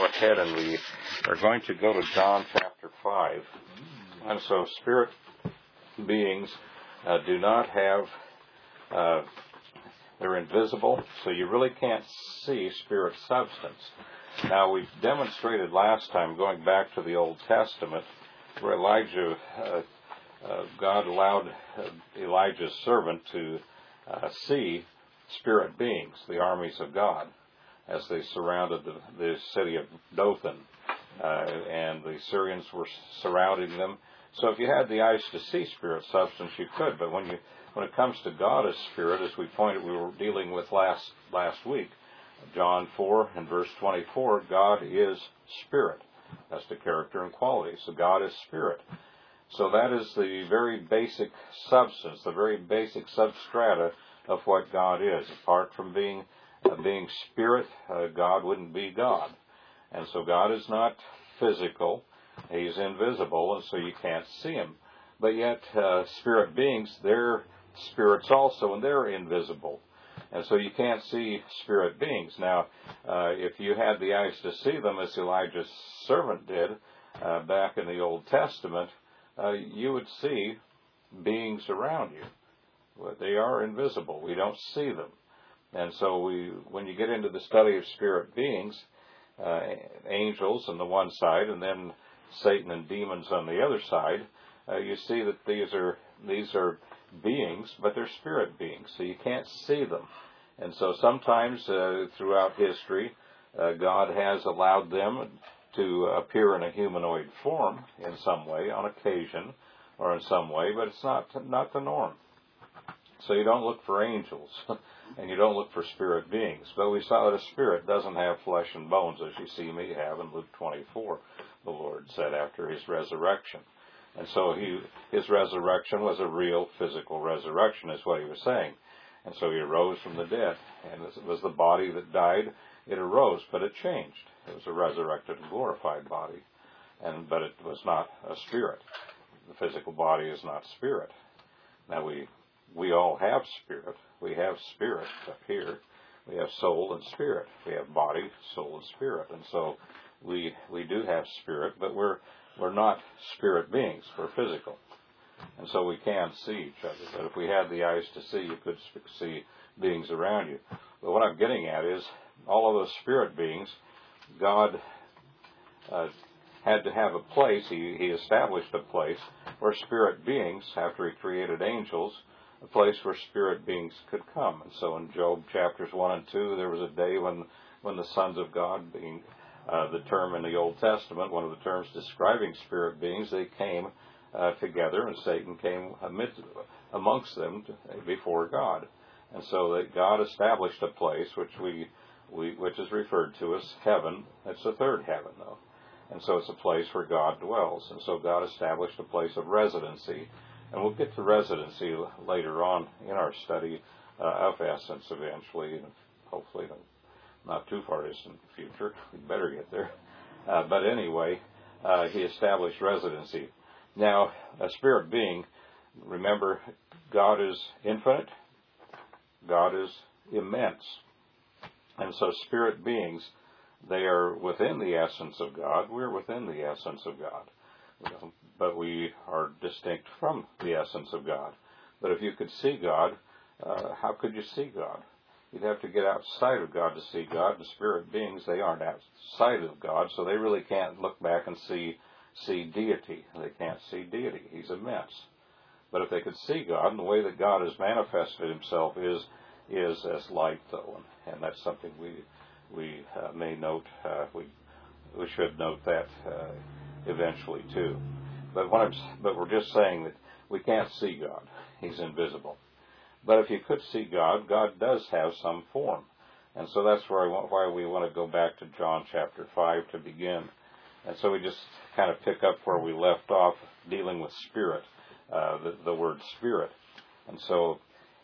go ahead and we are going to go to John chapter 5. And so spirit beings do not have, they're invisible, so you really can't see spirit substance. Now, we've demonstrated last time, going back to the Old Testament, where Elijah, God allowed Elijah's servant to see spirit beings, the armies of God, as they surrounded the city of Dothan, and the Syrians were surrounding them. So if you had the eyes to see spirit substance, you could. But when it comes to God as spirit, as we were dealing with last week, John 4 and verse 24, God is spirit. That's the character and quality. So God is spirit. So that is the very basic substance, the very basic substrata of what God is. Apart from being spirit, God wouldn't be God. And so God is not physical. He's invisible, and so you can't see him. But yet, spirit beings, they're spirits also, and they're invisible. And so you can't see spirit beings. Now, if you had the eyes to see them, as Elijah's servant did back in the Old Testament, you would see beings around you. But they are invisible. We don't see them. And so when you get into the study of spirit beings, angels on the one side, and then Satan and demons on the other side, you see that these are beings, but they're spirit beings, so you can't see them. And so sometimes throughout history, God has allowed them to appear in a humanoid form in some way, on occasion, or in some way, but it's not the norm. So you don't look for angels, and you don't look for spirit beings. But we saw that a spirit doesn't have flesh and bones, as you see me have in Luke 24, the Lord said after his resurrection. And so his resurrection was a real physical resurrection, is what he was saying. And so he arose from the dead. And it was the body that died. It arose, but it changed. It was a resurrected and glorified body. But it was not a spirit. The physical body is not spirit. Now we all have spirit. We have spirit up here. We have soul and spirit. We have body, soul, and spirit. And so we do have spirit, but we're not spirit beings. We're physical. And so we can see each other. But if we had the eyes to see, you could see beings around you. But what I'm getting at is all of those spirit beings, God had to have a place. He established a place where spirit beings, after he created angels, a place where spirit beings could come. And so in Job chapters 1 and 2, there was a day when the sons of God, being the term in the Old Testament, one of the terms describing spirit beings, they came together, and Satan came amongst them before God. And so that God established a place which is referred to as heaven. It's the third heaven, though. And so it's a place where God dwells. And so God established a place of residency. And we'll get to residency later on in our study of essence eventually, and hopefully not too far distant future. We better get there. But anyway, he established residency. Now, a spirit being, remember, God is infinite. God is immense. And so spirit beings, they are within the essence of God. We're within the essence of God. But we are distinct from the essence of God. But if you could see God, how could you see God? You'd have to get outside of God to see God. The spirit beings, they aren't outside of God, so they really can't look back and see deity. They can't see deity. He's immense. But if they could see God, and the way that God has manifested himself is as light, though, and that's something we may note. We should note that eventually too. But we're just saying that we can't see God. He's invisible. But if you could see God, God does have some form. And so that's why we want to go back to John chapter 5 to begin. And so we just kind of pick up where we left off, dealing with spirit, the word spirit. And so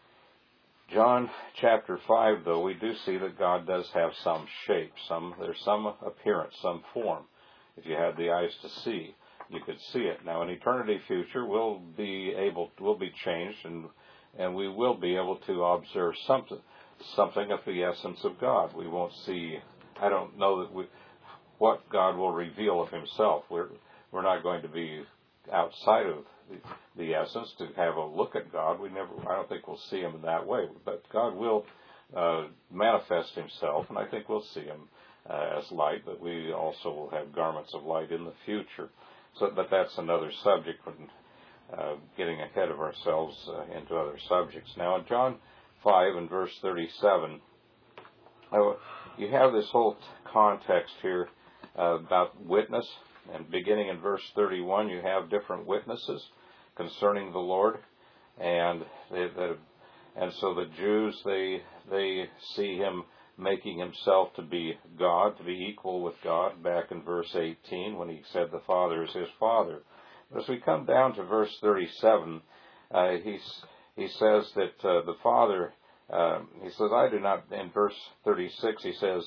John chapter 5, though, we do see that God does have some shape, there's some appearance, some form. If you had the eyes to see, you could see it. Now, in eternity future, we'll be changed, and we will be able to observe something of the essence of God. We won't see. I don't know that what God will reveal of Himself. We're not going to be outside of the essence to have a look at God. I don't think we'll see Him in that way, but God will manifest Himself, and I think we'll see Him as light, but we also will have garments of light in the future. But that's another subject, when getting ahead of ourselves into other subjects. Now in John 5 and verse 37, you have this whole context here about witness, and beginning in verse 31, you have different witnesses concerning the Lord, and so the Jews, they see Him making Himself to be God, to be equal with God, back in verse 18 when He said the Father is His Father. As we come down to verse 37, he says that the Father, he says, I do not, in verse 36, he says,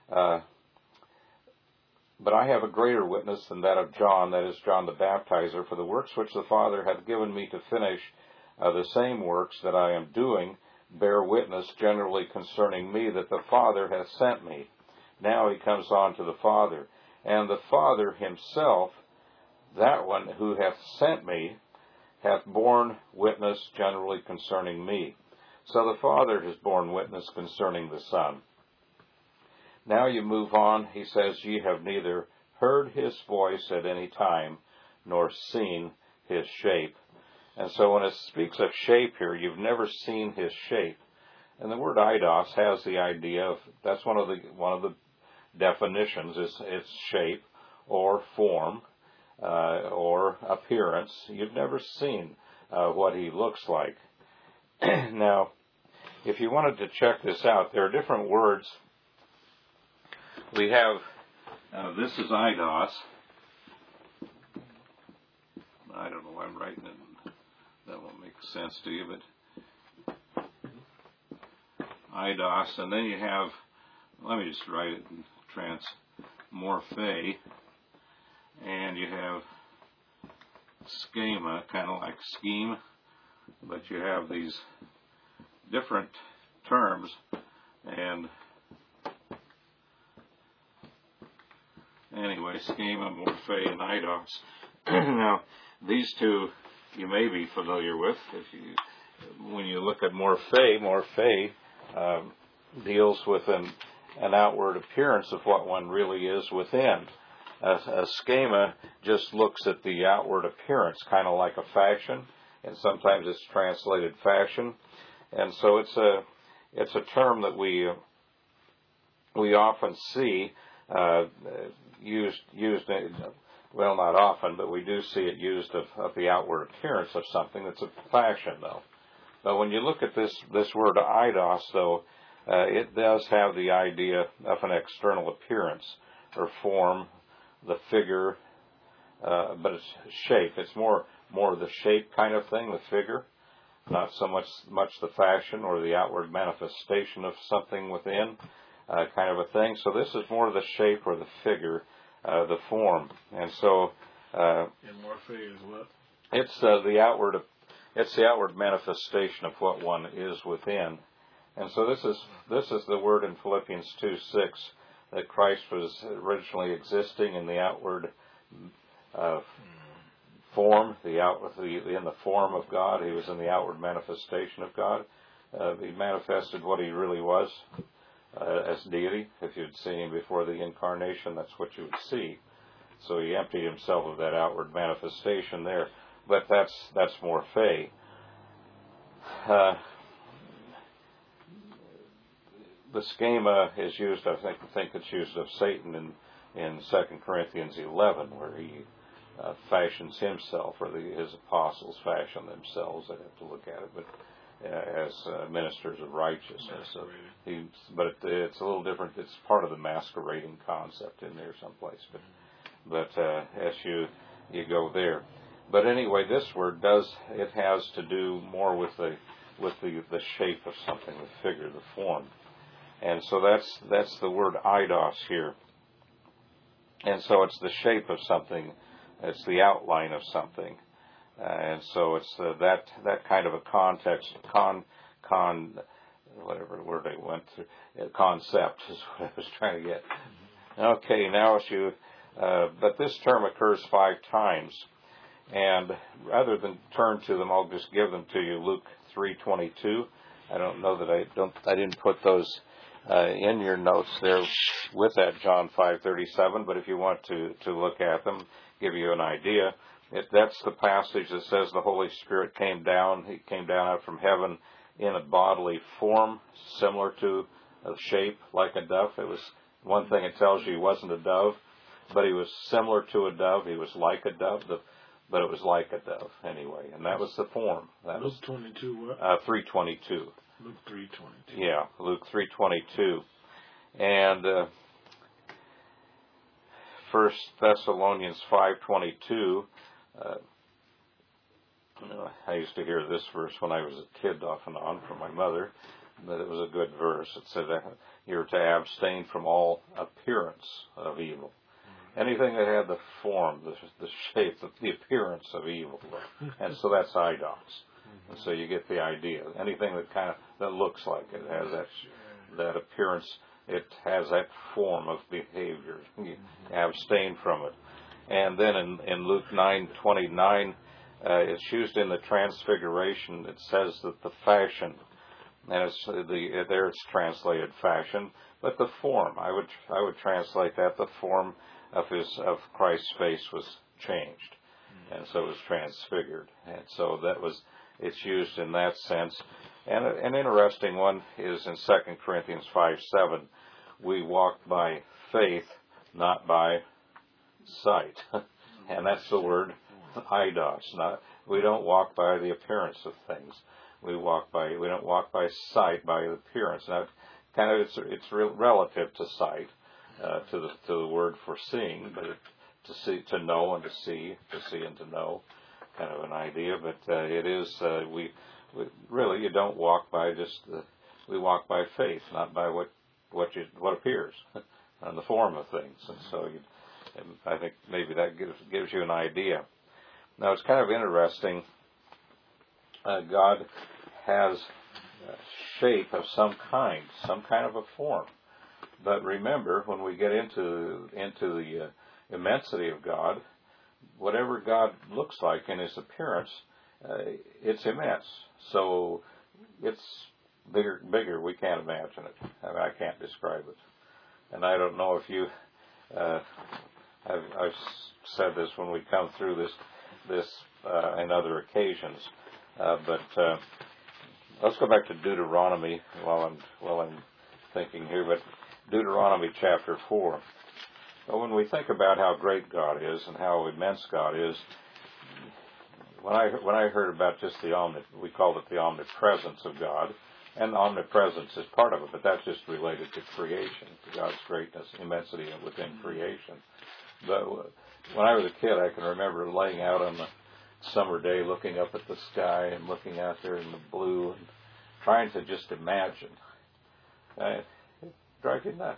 but I have a greater witness than that of John, that is John the Baptizer, for the works which the Father hath given me to finish, the same works that I am doing, bear witness generally concerning me that the Father hath sent me. Now he comes on to the Father. And the Father Himself, that one who hath sent me, hath borne witness generally concerning me. So the Father has borne witness concerning the Son. Now you move on. He says, ye have neither heard His voice at any time, nor seen His shape. And so when it speaks of shape here, you've never seen His shape. And the word eidos has the idea of, that's one of the definitions, is its shape or form or appearance. You've never seen what He looks like. Now, if you wanted to check this out, there are different words. We have, this is eidos. I don't know why I'm writing it. That won't make sense to you, but eidos, and then you have, let me just write it in transmorphe, and you have schema, kind of like scheme, but you have these different terms, and anyway, schema, morphe, and eidos. Now, these two you may be familiar with. When you look at morphe deals with an outward appearance of what one really is within. A schema just looks at the outward appearance, kind of like a fashion, and sometimes it's translated fashion. And so it's a term that we often see used. Well, not often, but we do see it used of the outward appearance of something that's a fashion, though. But when you look at this word eidos, though, it does have the idea of an external appearance or form, the figure, but it's shape. It's more the shape kind of thing, the figure, not so much the fashion or the outward manifestation of something within, kind of a thing. So this is more the shape or the figure, the form. And so and morphe is what? It's the outward manifestation of what one is within. And so this is the word in Philippians 2:6, that Christ was originally existing in the outward form, in the form of God. He was in the outward manifestation of God. He manifested what He really was as deity. If you'd seen Him before the incarnation, that's what you would see. So He emptied Himself of that outward manifestation there. But that's morphe. The schema is used, I think it's used of Satan in 2 Corinthians 11, where he fashions himself, or his apostles fashion themselves. I'd have to look at it, but as ministers of righteousness. So but it's a little different. It's part of the masquerading concept in there someplace. But as you go there. But anyway, this word has to do more with the shape of something, the figure, the form. And so that's the word eidos here. And so it's the shape of something. It's the outline of something. And so it's that kind of a context, whatever word I went through, concept is what I was trying to get. Okay, now but this term occurs 5 times, and rather than turn to them, I'll just give them to you. Luke 3:22. I don't know that I didn't put those in your notes there with that John 5:37, but if you want to look at them, give you an idea. That's the passage that says the Holy Spirit came down. He came down out from heaven in a bodily form, similar to a shape like a dove. It was one thing it tells you he wasn't a dove, but he was similar to a dove. He was like a dove, but it was like a dove anyway, and that was the form. That Luke was 22 what? 3:22. Luke 3:22. Yeah, Luke 3:22, and 1 Thessalonians 5:22. I used to hear this verse when I was a kid off and on from my mother, but it was a good verse. It said that you're to abstain from all appearance of evil. Anything that had the form, the shape, the appearance of evil. And so that's idos. And so you get the idea. Anything that looks like it has that appearance, it has that form of behavior. You abstain from it. And then in Luke 9:29, it's used in the Transfiguration. It says that the fashion, and there it's translated fashion, but the form, I would translate that the form of Christ's face was changed, and so it was transfigured, and so it's used in that sense. And an interesting one is in 2 Corinthians 5:7, we walk by faith, not by sight, and that's the word idos. We don't walk by the appearance of things. We don't walk by sight, by the appearance. Now, it's relative to sight, to the word for seeing, but to know and to see and to know, kind of an idea. But it is we really you don't walk by we walk by faith, not by what appears on the form of things. And so I think maybe that gives you an idea. Now it's kind of interesting. God has a shape of some kind of a form. But remember, when we get into the immensity of God, whatever God looks like in His appearance, it's immense. So it's bigger. We can't imagine it. I can't describe it. And I don't know if you. I've said this when we come through this and other occasions, but let's go back to Deuteronomy while I'm thinking here. But Deuteronomy chapter 4. Well, when we think about how great God is and how immense God is, when I heard about just we called it the omnipresence of God, and omnipresence is part of it, but that's just related to creation, to God's greatness, immensity within creation. But when I was a kid, I can remember laying out on the summer day, looking up at the sky and looking out there in the blue, and trying to just imagine. It drives you nuts.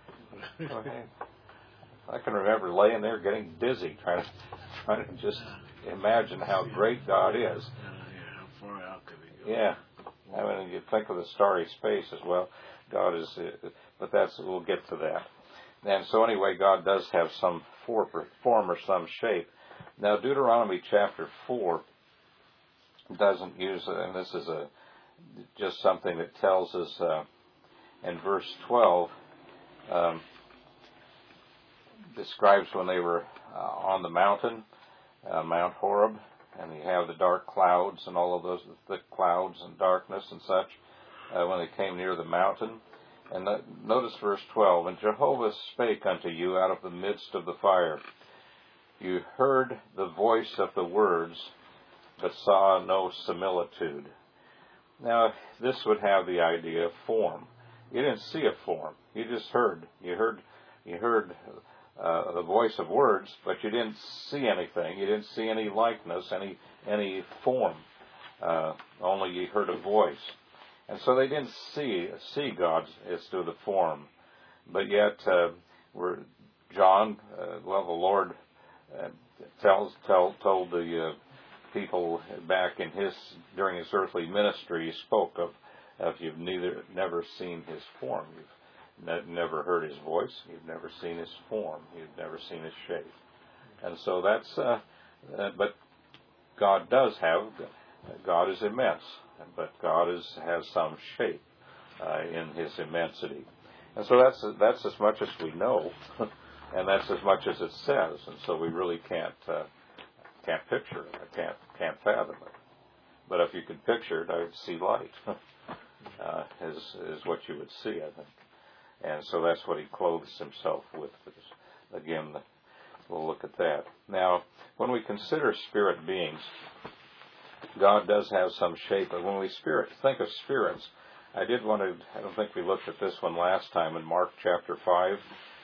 I can remember laying there getting dizzy, trying to just imagine how great God is. How far out could He go? Yeah. I mean, you think of the starry space as well. God is, but we'll get to that. And so anyway, God does have some form or some shape. Now, Deuteronomy chapter 4 doesn't use, and this is just something that tells us in verse 12, describes when they were on the mountain, Mount Horeb, and you have the dark clouds and all of those, the clouds and darkness and such, when they came near the mountain. And notice verse 12, and Jehovah spake unto you out of the midst of the fire. You heard the voice of the words, but saw no similitude. Now, this would have the idea of form. You didn't see a form. You just heard. You heard the voice of words, but you didn't see anything. You didn't see any likeness, any form. Only you heard a voice. And so they didn't see God as to the form. But yet, John, the Lord told the people back during his earthly ministry, he spoke of you've never seen his form. You've never heard his voice. You've never seen his form. You've never seen his shape. And so that's, but God is immense, but God has some shape in his immensity. And so that's as much as we know, and that's as much as it says. And so we really can't picture it. Can't fathom it. But if you could picture it, I would see light. Is what you would see, I think. And so that's what he clothes himself with. Again, we'll look at that. Now, when we consider spirit beings, God does have some shape. But when we think of spirits, I don't think we looked at this one last time in Mark chapter 5.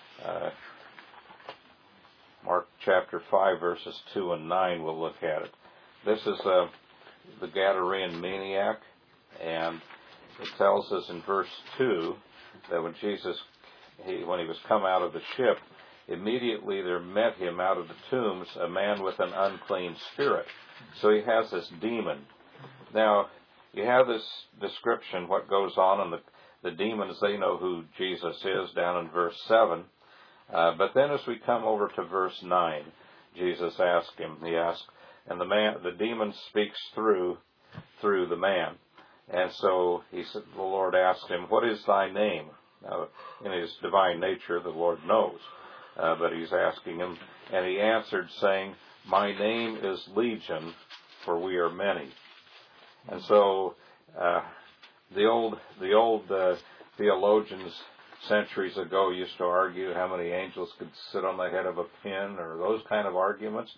Mark chapter 5, verses 2 and 9, we'll look at it. This is the Gadarene maniac, and it tells us in verse 2 that when when he was come out of the ship, immediately there met him out of the tombs a man with an unclean spirit. So he has this demon. Now, you have this description, what goes on, and the demons, they know who Jesus is, down in verse 7. But then as we come over to verse 9, Jesus asked him, and the demon speaks through the man. And so the Lord asked him, "What is thy name?" Now, in his divine nature, the Lord knows. But he's asking him, and he answered, saying, "My name is Legion, for we are many." And so the old theologians centuries ago used to argue how many angels could sit on the head of a pin, or those kind of arguments.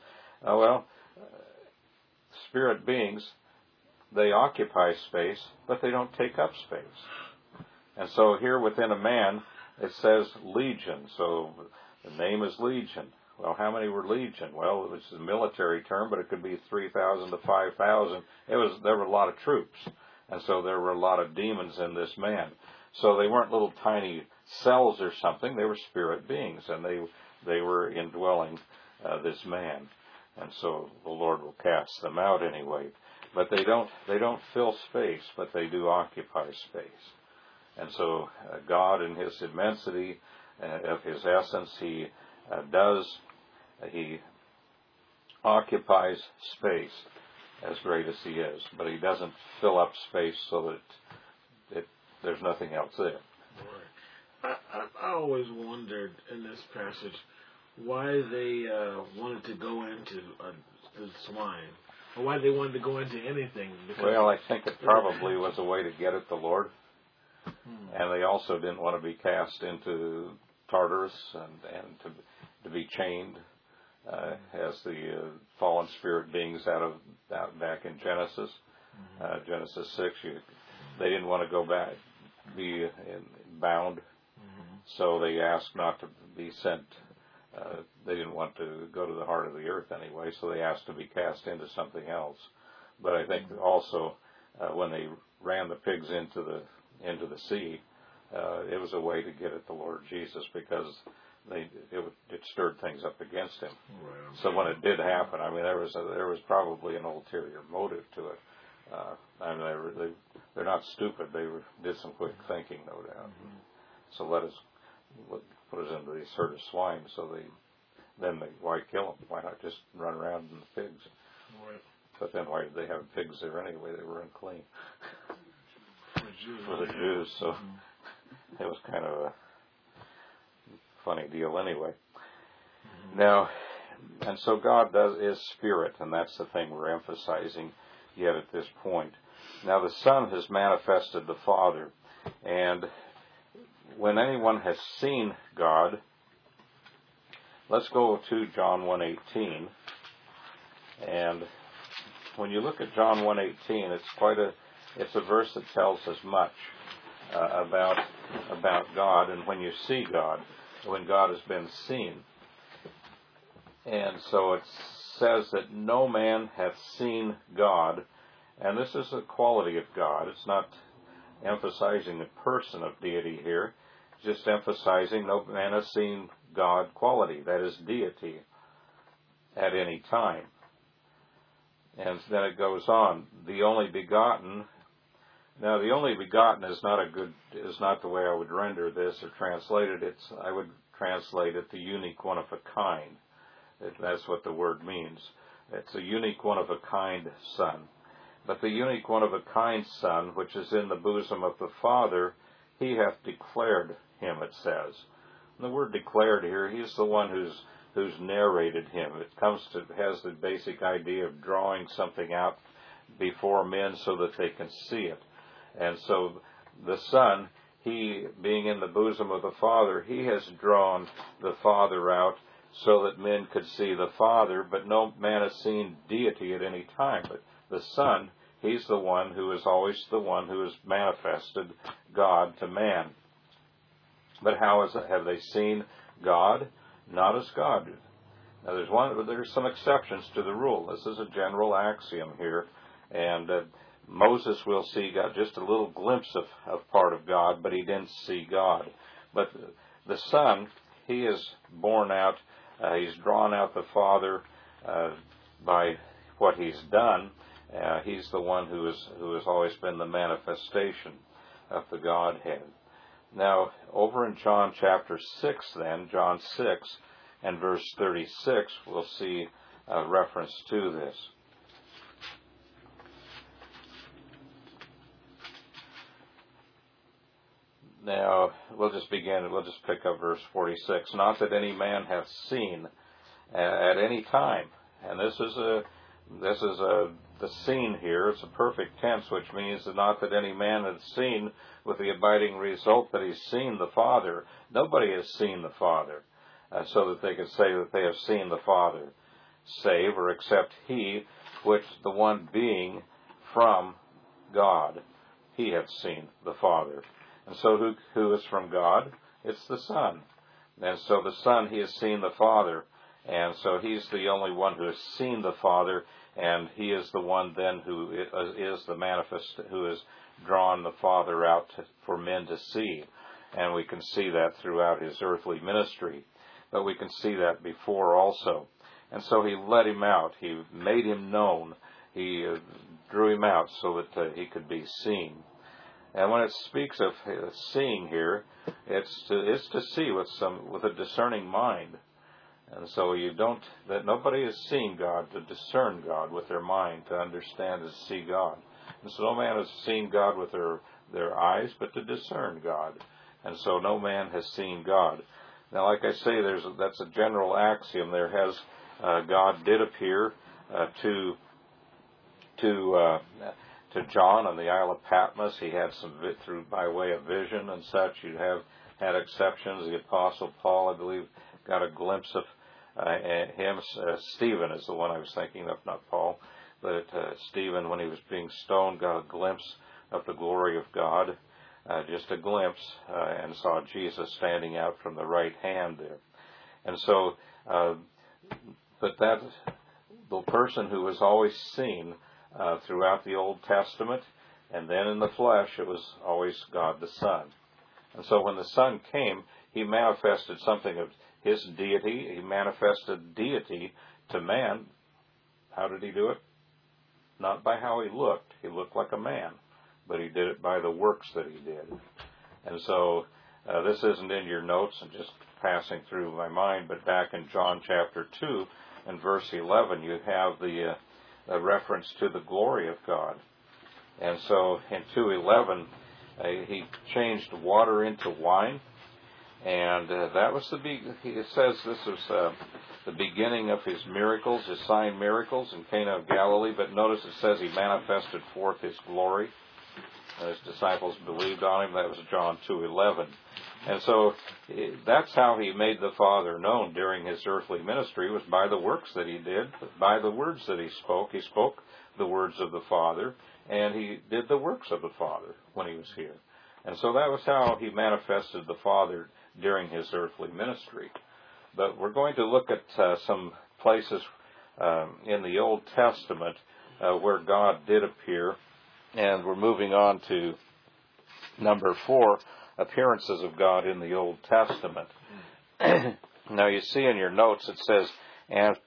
Spirit beings, they occupy space, but they don't take up space. And so here within a man, it says Legion. So the name is Legion. Well, how many were Legion? Well, it was a military term, but it could be 3,000 to 5,000. There were a lot of troops. And so there were a lot of demons in this man. So they weren't little tiny cells or something. They were spirit beings, and they were indwelling this man. And so the Lord will cast them out anyway. But they don't fill space, but they do occupy space. And so God, in his immensity of his essence, he occupies space as great as he is, but he doesn't fill up space so that there's nothing else there. I always wondered in this passage why they wanted to go into the swine, or why they wanted to go into anything. Well, I think it probably was a way to get at the Lord, and they also didn't want to be cast into Tartarus and to be chained as the fallen spirit beings out back in Genesis. Genesis 6, they didn't want to go back, be bound, so they asked not to be sent. They didn't want to go to the heart of the earth anyway, so they asked to be cast into something else. But I think also when they ran the pigs into the sea, it was a way to get at the Lord Jesus, because it stirred things up against him. Right. So when it did happen, I mean, there was probably an ulterior motive to it. I mean, they're not stupid. They did some quick thinking, no doubt. So put us into these herd of swine. So why kill them? Why not just run around in the pigs? Right. But then why did they have pigs there anyway? They were unclean for the Jews. So it was kind of a funny deal anyway. Now, and so God is spirit, and that's the thing we're emphasizing yet at this point. Now the Son has manifested the Father, and when anyone has seen God, let's go to John 1:18, and when you look at John 1:18, it's a verse that tells us much about God, and when you see God, when God has been seen. And so it says that no man hath seen God, and this is a quality of God. It's not emphasizing the person of deity here, it's just emphasizing no man has seen God quality, that is deity, at any time. And then it goes on, the only begotten, Now, the only begotten is not the way I would render this or translate it. I would translate it the unique one of a kind. That's what the word means. It's a unique one of a kind Son. But the unique one of a kind Son, which is in the bosom of the Father, he hath declared him, it says. And the word declared here, he's the one who's narrated him. It has the basic idea of drawing something out before men so that they can see it. And so the Son, he being in the bosom of the Father, he has drawn the Father out so that men could see the Father, but no man has seen deity at any time. But the Son, he's the one who is always the one who has manifested God to man. But have they seen God? Not as God did. Now there's some exceptions to the rule. This is a general axiom here, and Moses will see God, just a little glimpse of part of God, but he didn't see God. But the Son, he is born out, he's drawn out the Father by what he's done. He's the one who has always been the manifestation of the Godhead. Now, over in John chapter 6 then, John 6 and verse 36, we'll see a reference to this. Now, we'll just pick up verse 46. Not that any man hath seen at any time. And this is the scene here. It's a perfect tense, which means that not that any man hath seen, with the abiding result that he's seen the Father. Nobody has seen the Father, so that they could say that they have seen the Father, save or except he, which the one being from God, he hath seen the Father. And so who is from God? It's the Son. And so the Son, he has seen the Father. And so he's the only one who has seen the Father, and he is the one then who is the manifest, who has drawn the Father out for men to see. And we can see that throughout his earthly ministry. But we can see that before also. And so he let him out. He made him known. He drew him out so that he could be seen. And when it speaks of seeing here, it's to see with a discerning mind. And so nobody has seen God to discern God with their mind, to understand and see God. And so no man has seen God with their eyes, but to discern God. And so no man has seen God. Now, like I say, that's a general axiom. God did appear to John on the Isle of Patmos. He had by way of vision and such. You have had exceptions. The Apostle Paul, I believe, got a glimpse of him. Stephen is the one I was thinking of, not Paul. But Stephen, when he was being stoned, got a glimpse of the glory of God, just a glimpse, and saw Jesus standing out from the right hand there. And so, but that the person who was always seen throughout the Old Testament, and then in the flesh, it was always God the Son. And so when the Son came, he manifested something of his deity. He manifested deity to man. How did he do it? Not by how he looked. He looked like a man, but he did it by the works that he did. And so this isn't in your notes and just passing through my mind, but back in John chapter 2 and verse 11, you have the reference to the glory of God. And so in 2:11, he changed water into wine, and that was it says this was the beginning of his miracles, his sign miracles in Cana of Galilee, but notice it says he manifested forth his glory. His disciples believed on him. That was John 2:11. And so that's how he made the Father known during his earthly ministry, was by the works that he did, by the words that he spoke. He spoke the words of the Father, and he did the works of the Father when he was here. And so that was how he manifested the Father during his earthly ministry. But we're going to look at some places in the Old Testament where God did appear, and we're moving on to number 4, appearances of God in the Old Testament. Now you see in your notes it says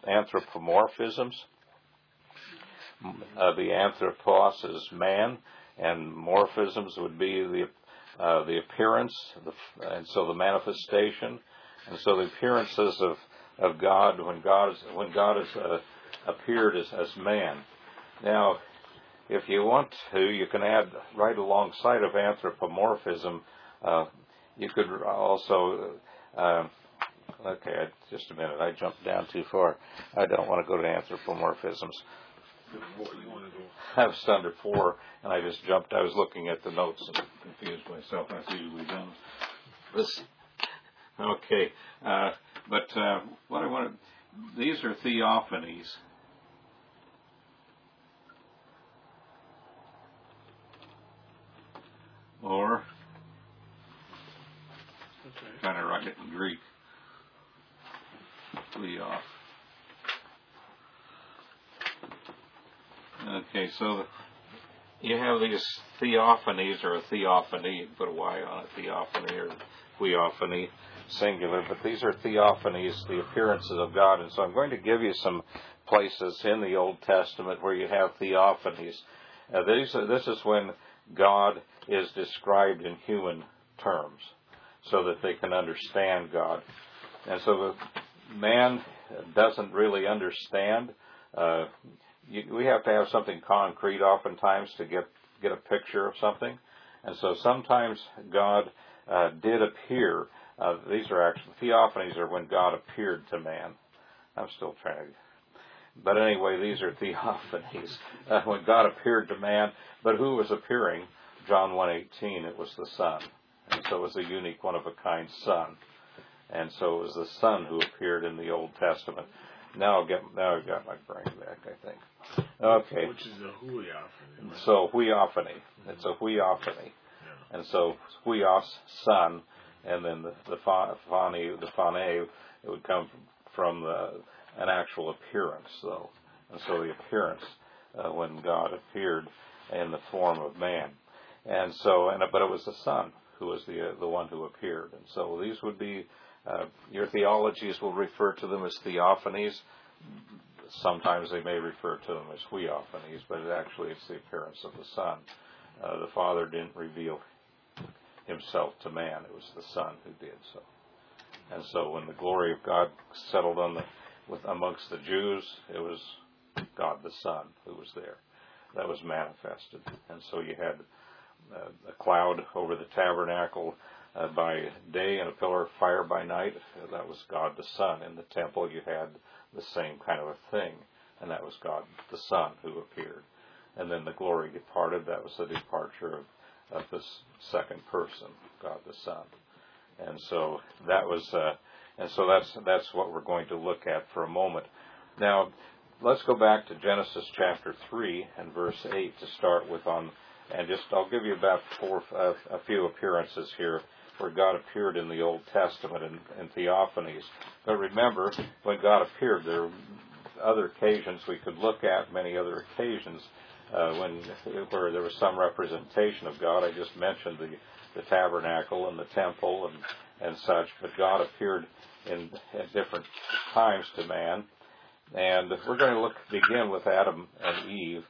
anthropomorphisms. The anthropos is man, and morphisms would be the appearance, and so the manifestation, and so the appearances of God when God has appeared as man. Now, if you want to, you can add right alongside of anthropomorphism. You could also. Okay, just a minute. I jumped down too far. I don't want to go to anthropomorphisms. I was under 4, and I just jumped. I was looking at the notes and confused myself. That's usually done. Okay, but what I wanted, these are theophanies. Or, trying to write it in Greek. Theoph. Okay, so you have these theophanies, or a theophany, you can put a Y on it, theophany or theophany, singular, but these are theophanies, the appearances of God. And so I'm going to give you some places in the Old Testament where you have theophanies. This is when God is described in human terms so that they can understand God. And so the man doesn't really understand. We have to have something concrete oftentimes to get a picture of something. And so sometimes God did appear. These are actually, theophanies are when God appeared to man. I'm still trying to... But anyway, these are theophanies, when God appeared to man. But who was appearing? John 1:18, it was the Son. And so it was a unique, one-of-a-kind Son. And so it was the Son who appeared in the Old Testament. Now I've got my brain back, I think. Okay. Which is a huiophany. Right? So huiophany. It's a huiophany. Yeah. And so huios, Son, and then the phane, it would come from an actual appearance, though. And so the appearance when God appeared in the form of man. And so, but it was the Son who was the one who appeared. And so these would be, your theologies will refer to them as theophanies. Sometimes they may refer to them as huiophanies, but it's the appearance of the Son. The Father didn't reveal himself to man. It was the Son who did so. And so when the glory of God settled amongst the Jews, it was God the Son who was there. That was manifested. And so you had a cloud over the tabernacle by day and a pillar of fire by night. That was God the Son. In the temple you had the same kind of a thing, and that was God the Son who appeared. And then the glory departed. That was the departure of the second person, God the Son. And so that was, that's what we're going to look at for a moment. Now, let's go back to Genesis chapter 3 and verse 8 to start with I'll give you about a few appearances here where God appeared in the Old Testament in theophanies. But remember, when God appeared, there were other occasions we could look at, many other occasions where there was some representation of God. I just mentioned the tabernacle and the temple and such, but God appeared at different times to man. And we're going to begin with Adam and Eve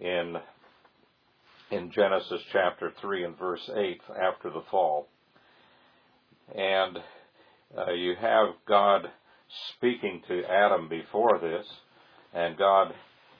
in Genesis chapter 3 and verse 8 after the fall. And you have God speaking to Adam before this, and God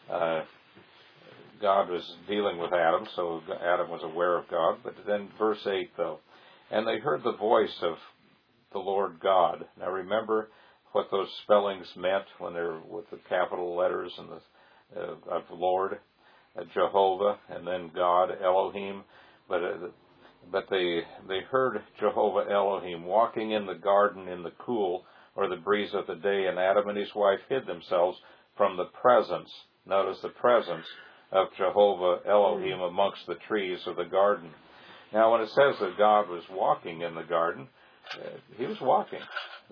was dealing with Adam, so Adam was aware of God. But then verse 8, though, and they heard the voice of the Lord God. Now remember what those spellings meant when they're with the capital letters and of Lord, Jehovah, and then God, Elohim. But they heard Jehovah Elohim walking in the garden in the cool or the breeze of the day, and Adam and his wife hid themselves from the presence, notice the presence, of Jehovah Elohim amongst the trees of the garden. Now when it says that God was walking in the garden, he was walking.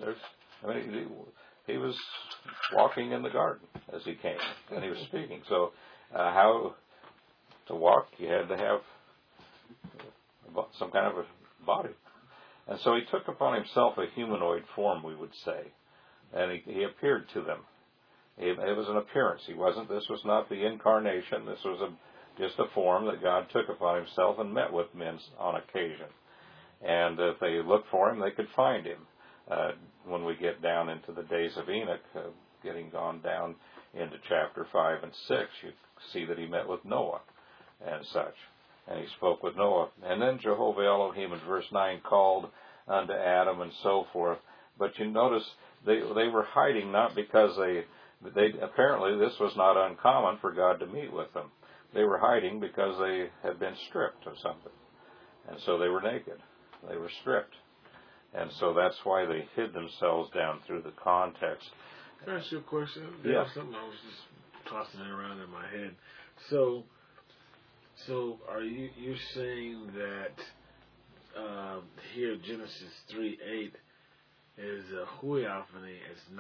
He was walking in the garden as he came, and he was speaking. So how to walk, you had to have some kind of a body. And so he took upon himself a humanoid form, we would say, and he appeared to them. It was an appearance. This was not the incarnation. This was a just a form that God took upon himself and met with men on occasion. And if they looked for him, they could find him. When we get down into the days of Enoch, getting gone down into chapter 5 and 6, you see that he met with Noah and such. And he spoke with Noah. And then Jehovah Elohim in verse 9 called unto Adam and so forth. But you notice they were hiding not because they apparently this was not uncommon for God to meet with them. They were hiding because they had been stripped of something. And so they were naked. They were stripped. And so that's why they hid themselves down through the context. Can I ask you a question? Yeah. Something I was just tossing it around in my head. So are you saying that here Genesis 3:8 is a huiophany?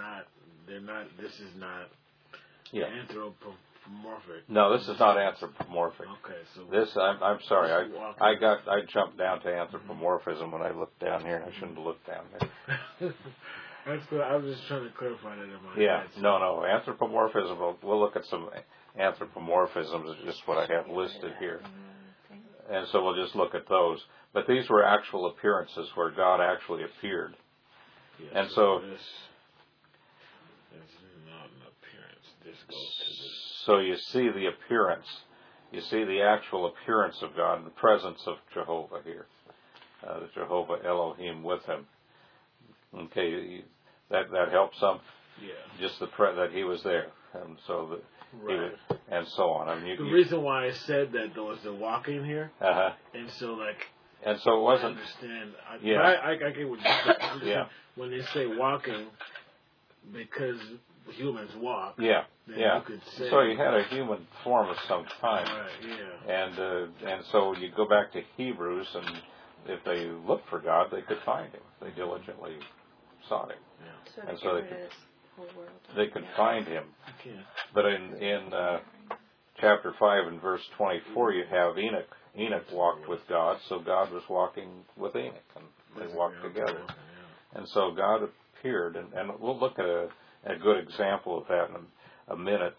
This is not anthropomorphic. No, this is not anthropomorphic. Okay, so this I'm sorry. I jumped down to anthropomorphism when I looked down here. I shouldn't have looked down there. That's good. I was just trying to clarify that in my head. Yeah, no. Anthropomorphism. We'll look at some anthropomorphisms. Is just what I have listed here. And so we'll just look at those. But these were actual appearances where God actually appeared. Yes, and so this is not an appearance. This goes to this. So you see the appearance. You see the actual appearance of God, the presence of Jehovah here. The Jehovah Elohim with him. Okay, that helps some. Yeah. Just that he was there. And so that. Right. And so on. I mean, the reason why I said that though is the walking here, and so and so it wasn't. I understand. I get what you're saying. Yeah. When they say walking, because humans walk. Yeah. Then Yeah. You could say, so you had a human form of some time. Right. Yeah. And so you go back to Hebrews, and if they looked for God, they could find him. They diligently sought him. Yeah. And so they could find him. Okay. But in chapter 5 and verse 24, you have Enoch. Enoch walked with God, so God was walking with Enoch, and they walked together. And so God appeared, and we'll look at a good example of that in a minute.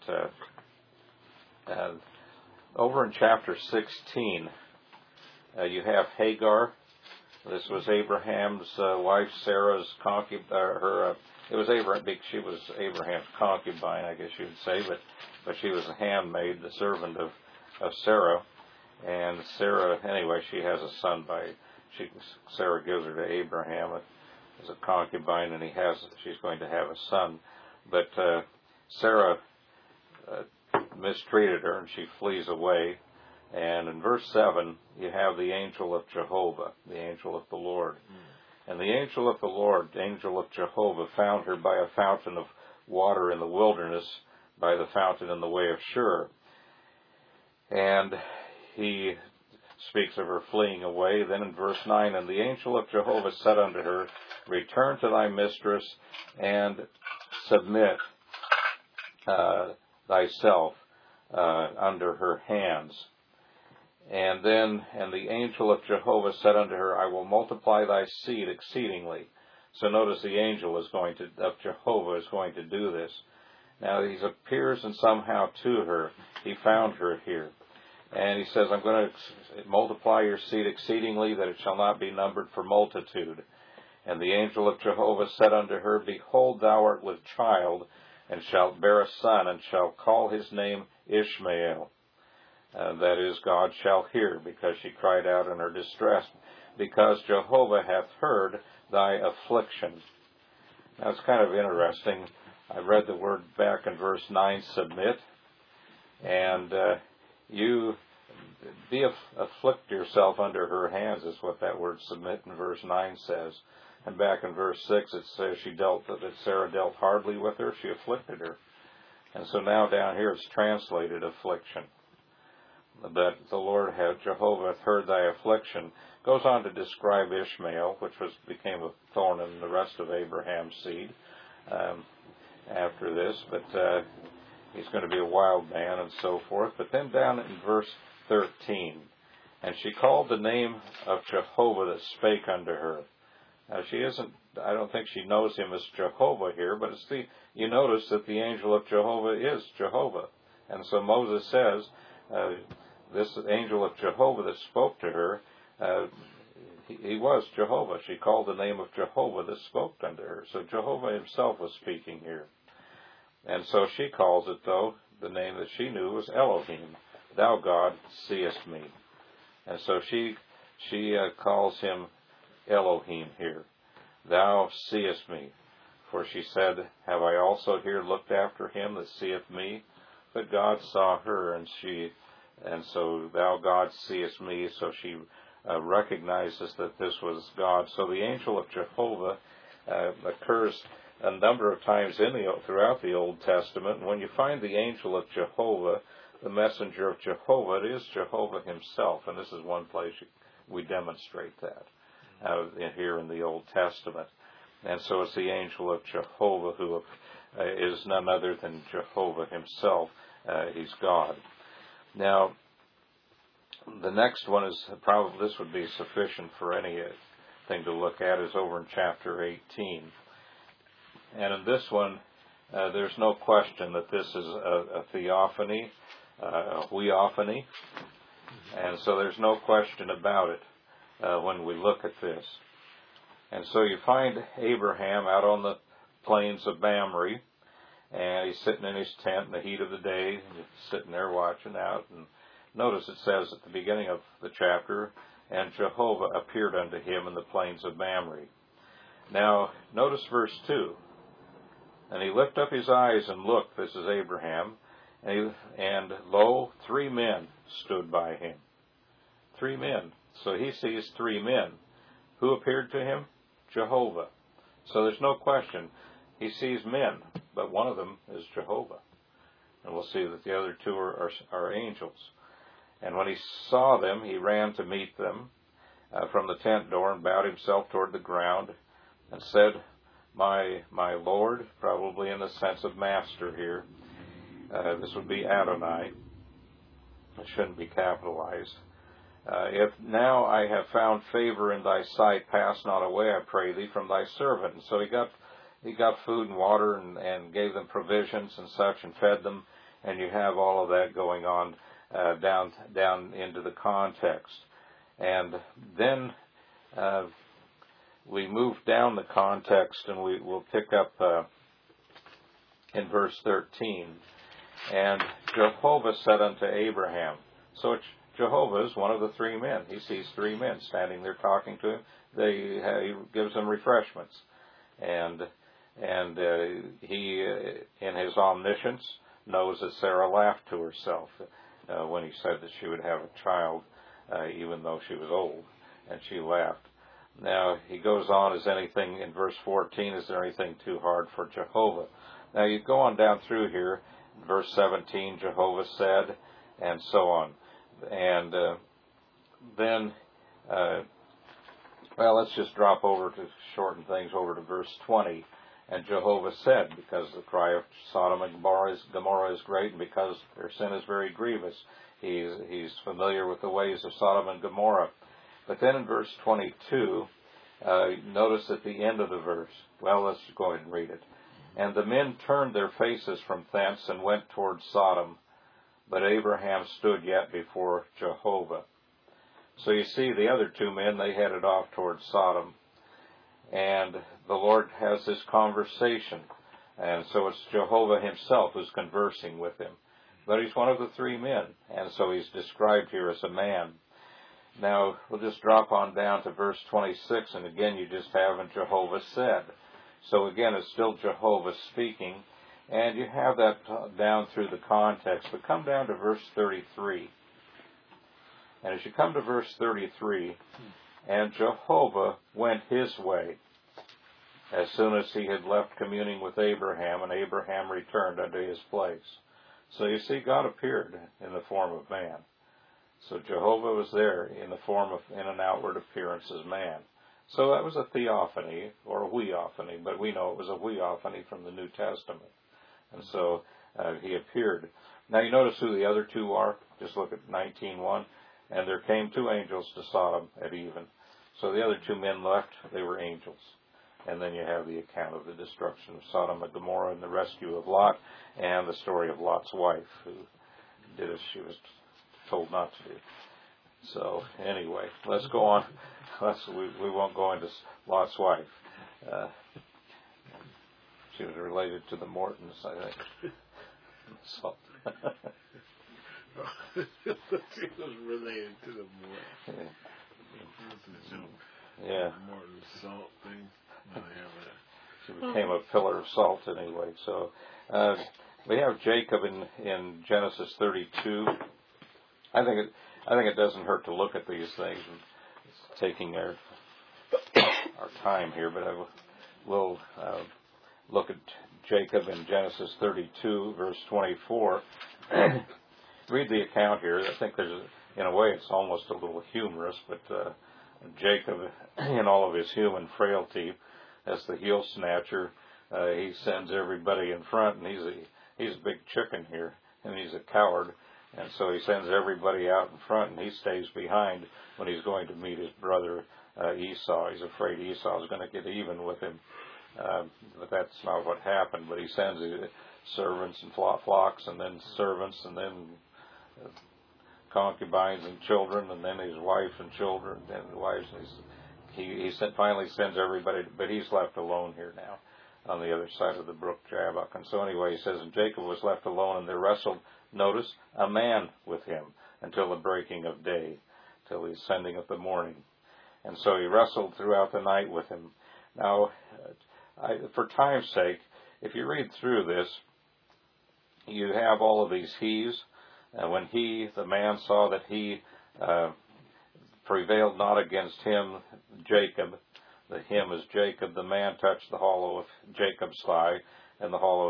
Over in chapter 16, you have Hagar. This was Abraham's wife, Sarah's concubine. It was Abraham. She was Abraham's concubine, I guess you would say, but she was a handmaid, the servant of Sarah. And Sarah, anyway, she has a son Sarah gives her to Abraham as a concubine, and she's going to have a son. But Sarah mistreated her, and she flees away. And in verse 7, you have the angel of Jehovah, the angel of the Lord. And the angel of the Lord, the angel of Jehovah, found her by a fountain of water in the wilderness, by the fountain in the way of Shur. And he speaks of her fleeing away. Then in verse 9, and the angel of Jehovah said unto her, return to thy mistress and submit thyself under her hands. And the angel of Jehovah said unto her, I will multiply thy seed exceedingly. So notice the angel of Jehovah is going to do this. Now he appears and somehow to her. He found her here. And he says, I'm going to multiply your seed exceedingly, that it shall not be numbered for multitude. And the angel of Jehovah said unto her, behold, thou art with child, and shalt bear a son, and shalt call his name Ishmael. That is, God shall hear, because she cried out in her distress, because Jehovah hath heard thy affliction. Now it's kind of interesting. I read the word back in verse 9, submit, and you afflict yourself under her hands is what that word submit in verse 9 says. And back in verse 6 it says that Sarah dealt hardly with her, she afflicted her. And so now down here it's translated affliction. That the Lord Jehovah hath heard thy affliction. Goes on to describe Ishmael, which became a thorn in the rest of Abraham's seed after this, but he's going to be a wild man and so forth. But then down in verse 13, and she called the name of Jehovah that spake unto her. Now I don't think she knows him as Jehovah here, but you notice that the angel of Jehovah is Jehovah. And so Moses says, this angel of Jehovah that spoke to her, he was Jehovah. She called the name of Jehovah that spoke unto her. So Jehovah himself was speaking here. And so she calls it, though, the name that she knew was Elohim. Thou, God, seest me. And so she calls him Elohim here. Thou seest me. For she said, have I also here looked after him that seeth me? But God saw her, and so thou, God, seest me. So she recognizes that this was God. So the angel of Jehovah occurs a number of times throughout the Old Testament. And when you find the angel of Jehovah, the messenger of Jehovah, it is Jehovah himself. And this is one place we demonstrate that here in the Old Testament. And so it's the angel of Jehovah who is none other than Jehovah himself. He's God. Now, the next one is probably, this would be sufficient for anything to look at, is over in chapter 18. And in this one, there's no question that this is a theophany, a weophany. And so there's no question about it when we look at this. And so you find Abraham out on the plains of Mamre, and he's sitting in his tent in the heat of the day, sitting there watching out. And notice it says at the beginning of the chapter, and Jehovah appeared unto him in the plains of Mamre. Now, notice verse 2. And he lifted up his eyes and looked, this is Abraham, and lo, 3 men stood by him. 3 men. So he sees 3 men. Who appeared to him? Jehovah. So there's no question. He sees men, but one of them is Jehovah. And we'll see that the other 2 are angels. And when he saw them, he ran to meet them from the tent door and bowed himself toward the ground and said, my Lord, probably in the sense of master here. This would be Adonai. It shouldn't be capitalized. If now I have found favor in thy sight, pass not away, I pray thee, from thy servant. And so he got food and water and gave them provisions and such and fed them, and you have all of that going on down into the context. And then we move down the context, and we'll pick up in verse 13. And Jehovah said unto Abraham, so it's Jehovah is one of the 3 men. He sees 3 men standing there talking to him. He gives them refreshments. And he, in his omniscience, knows that Sarah laughed to herself when he said that she would have a child, even though she was old, and she laughed. Now, he goes on, is anything, in verse 14, is there anything too hard for Jehovah? Now, you go on down through here, verse 17, Jehovah said, and so on. And then, let's just drop over to shorten things over to verse 20. And Jehovah said, because the cry of Sodom and Gomorrah is great, and because their sin is very grievous, he's familiar with the ways of Sodom and Gomorrah. But then in verse 22, notice at the end of the verse, let's go ahead and read it. And the men turned their faces from thence and went toward Sodom, but Abraham stood yet before Jehovah. So you see, the other 2 men, they headed off toward Sodom. And the Lord has this conversation. And so it's Jehovah himself who's conversing with him. But he's one of the 3 men. And so he's described here as a man. Now, we'll just drop on down to verse 26. And again, you just have, and Jehovah said. So again, it's still Jehovah speaking. And you have that down through the context. But come down to verse 33. And as you come to verse 33, and Jehovah went his way as soon as he had left communing with Abraham, and Abraham returned unto his place. So you see, God appeared in the form of man. So Jehovah was there in an outward appearance as man. So that was a theophany, or a weophany, but we know it was a weophany from the New Testament. And so he appeared. Now you notice who the other 2 are. Just look at 19:1. And there came 2 angels to Sodom at even. So the other 2 men left, they were angels. And then you have the account of the destruction of Sodom and Gomorrah and the rescue of Lot, and the story of Lot's wife, who did as she was told not to do. So anyway, let's go on. We won't go into Lot's wife. She was related to the Mortons, I think. So. She was related to the Mortons. Yeah. Morton salt thing. She became a pillar of salt anyway. So we have Jacob in Genesis 32. I think it doesn't hurt to look at these things. It's taking our time here, but I will look at Jacob in Genesis 32, verse 24. Read the account here. I think in a way, it's almost a little humorous, but Jacob, in all of his human frailty, as the heel snatcher, he sends everybody in front, and he's a big chicken here, and he's a coward, and so he sends everybody out in front, and he stays behind when he's going to meet his brother Esau. He's afraid Esau is going to get even with him, but that's not what happened. But he sends his servants and flocks, and then servants, and then concubines and children, and then his wife and children and wives. He finally sends everybody, but he's left alone here now on the other side of the brook Jabbok. And so anyway, he says, and Jacob was left alone, and there wrestled, notice, a man with him until the breaking of day, till the ascending of the morning. And so he wrestled throughout the night with him. Now, for time's sake, if you read through this, you have all of these he's. When the man, saw that he prevailed not against him, Jacob, the him is Jacob, the man touched the hollow of Jacob's thigh, and the hollow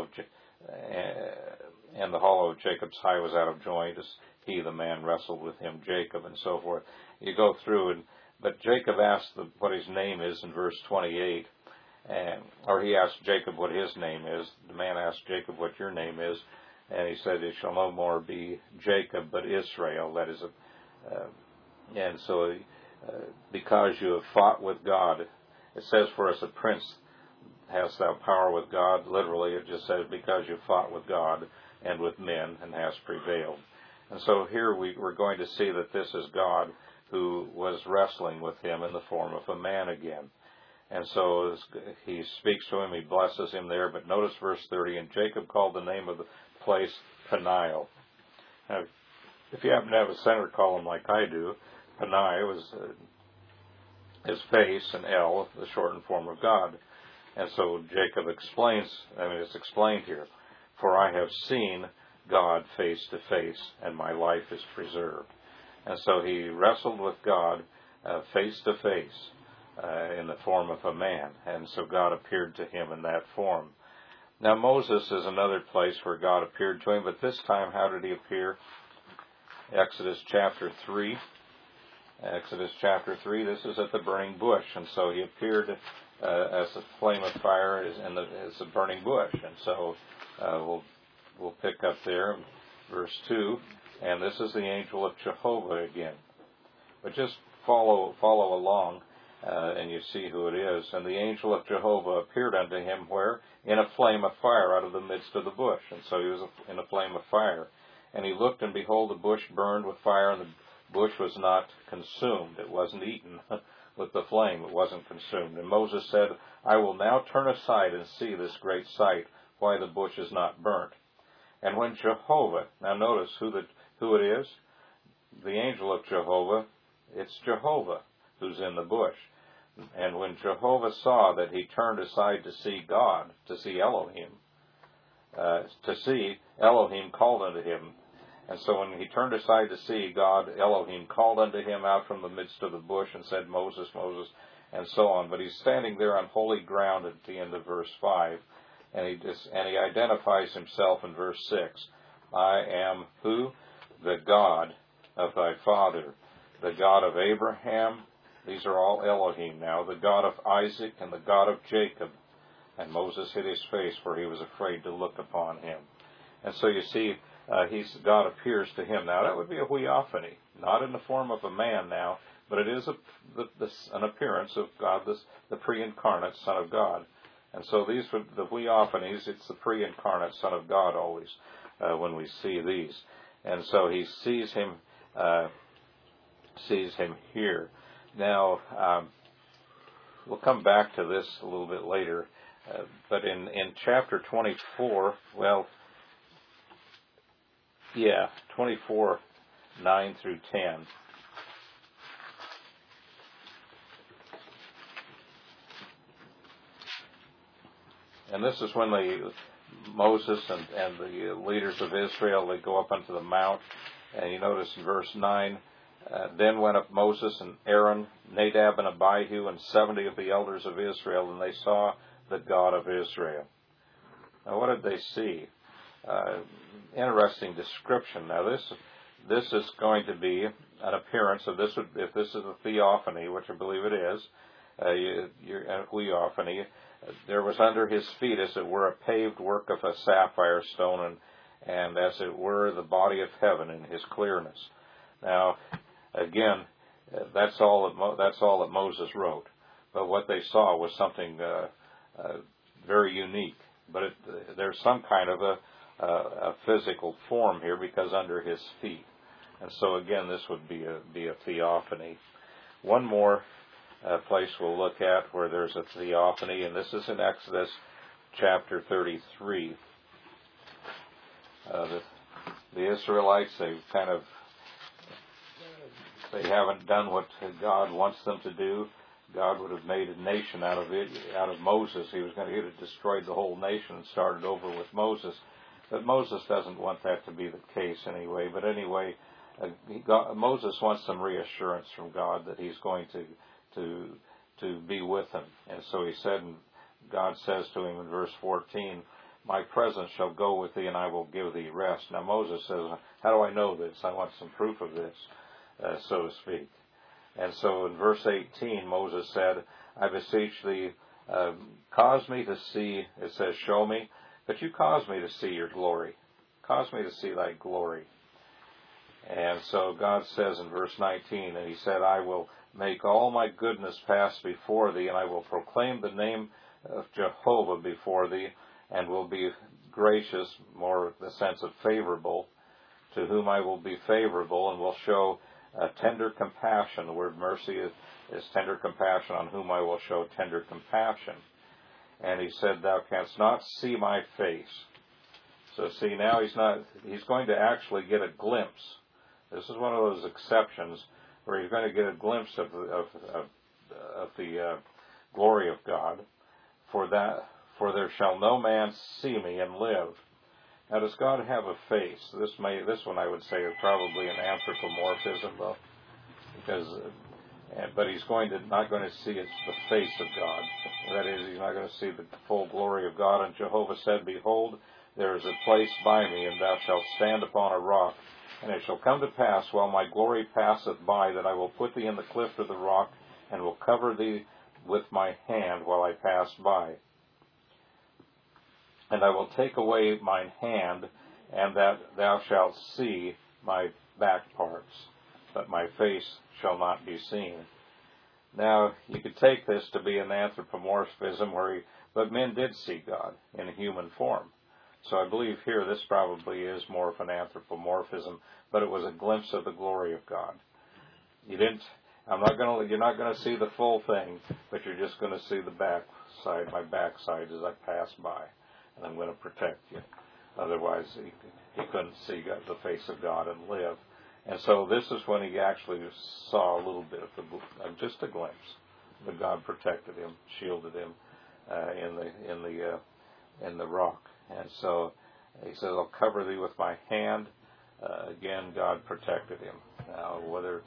of Jacob's thigh was out of joint, as he, the man, wrestled with him, Jacob, and so forth. You go through, but Jacob asked what his name is in verse 28, or he asked Jacob what his name is. The man asked Jacob what your name is. And he said, it shall no more be Jacob, but Israel. That is and so because you have fought with God, it says, for as a prince hast thou power with God. Literally, it just says, because you fought with God and with men and hast prevailed. And so here we're going to see that this is God who was wrestling with him in the form of a man again. And so he speaks to him, he blesses him there. But notice verse 30, and Jacob called the name of the place Peniel. Now, if you happen to have a center column like I do, Peniel was his face, and El, the shortened form of God. And so Jacob explains, it's explained here, for I have seen God face to face, and my life is preserved. And so he wrestled with God face to face in the form of a man, and so God appeared to him in that form. Now, Moses is another place where God appeared to him, but this time, how did he appear? Exodus chapter 3. Exodus chapter 3, this is at the burning bush, and so he appeared as a flame of fire as a burning bush. And so we'll pick up there, verse 2, and this is the angel of Jehovah again. But just follow along. And you see who it is. And the angel of Jehovah appeared unto him where? In a flame of fire out of the midst of the bush. And so he was in a flame of fire. And he looked, and behold, the bush burned with fire, and the bush was not consumed. It wasn't eaten with the flame. It wasn't consumed. And Moses said, I will now turn aside and see this great sight, why the bush is not burnt. And when Jehovah, now notice who it is. The angel of Jehovah, it's Jehovah who's in the bush. And when Jehovah saw that he turned aside to see God, to see Elohim, called unto him. And so when he turned aside to see God, Elohim called unto him out from the midst of the bush and said, Moses, Moses, and so on. But he's standing there on holy ground at the end of verse 5. And he identifies himself in verse 6. I am who? The God of thy father, the God of Abraham. These are all Elohim now, the God of Isaac and the God of Jacob. And Moses hid his face, for he was afraid to look upon him. And so you see, God appears to him. Now, that would be a weophany, not in the form of a man now, but it is an appearance of God, the pre-incarnate Son of God. And so these were the weophanies. It's the pre-incarnate Son of God always when we see these. And so he sees him sees him here. Now, we'll come back to this a little bit later, but in chapter 24, 24, 9 through 10. And this is when Moses and the leaders of Israel, they go up onto the mount, and you notice in verse 9, then went up Moses and Aaron, Nadab and Abihu, and 70 of the elders of Israel, and they saw the God of Israel. Now, what did they see? Interesting description. Now, this is going to be an appearance of this. If this is a theophany, which I believe it is, a theophany, there was under his feet, as it were, a paved work of a sapphire stone, and as it were, the body of heaven in his clearness. Now, again, that's all that Moses wrote. But what they saw was something very unique. But there's some kind of a physical form here, because under his feet. And so again, this would be a theophany. One more place we'll look at where there's a theophany, and this is in Exodus chapter 33. The Israelites, they haven't done what God wants them to do. God would have made a nation out of Moses. He was going to have destroyed the whole nation and started over with Moses. But Moses doesn't want that to be the case anyway. But anyway, Moses wants some reassurance from God that he's going to be with him. And so he said, and God says to him in verse 14, my presence shall go with thee, and I will give thee rest. Now Moses says, how do I know this? I want some proof of this, so to speak. And so in verse 18, Moses said, I beseech thee, cause me to see, it says, show me, but you cause me to see your glory. Cause me to see thy glory. And so God says in verse 19, and he said, I will make all my goodness pass before thee, and I will proclaim the name of Jehovah before thee, and will be gracious, more the sense of favorable, to whom I will be favorable, and will show tender compassion. The word mercy is tender compassion, on whom I will show tender compassion. And he said, thou canst not see my face. So see, now he's going to actually get a glimpse. This is one of those exceptions where he's going to get a glimpse of the glory of God. For there shall no man see me and live. Now, does God have a face? This one I would say is probably an anthropomorphism, though, but he's not going to see the face of God. That is, he's not going to see the full glory of God. And Jehovah said, behold, there is a place by me, and thou shalt stand upon a rock. And it shall come to pass, while my glory passeth by, that I will put thee in the cleft of the rock, and will cover thee with my hand while I pass by. And I will take away mine hand, and that thou shalt see my back parts, but my face shall not be seen. Now, you could take this to be an anthropomorphism, but men did see God in a human form. So I believe here this probably is more of an anthropomorphism, but it was a glimpse of the glory of God. You're not going to see the full thing, but you're just going to see the backside, my backside as I pass by, and I'm going to protect you. Otherwise, he couldn't see the face of God and live. And so this is when he actually saw a little bit of just a glimpse. But God protected him, shielded him in the rock. And so he says, I'll cover thee with my hand. Again, God protected him. Now,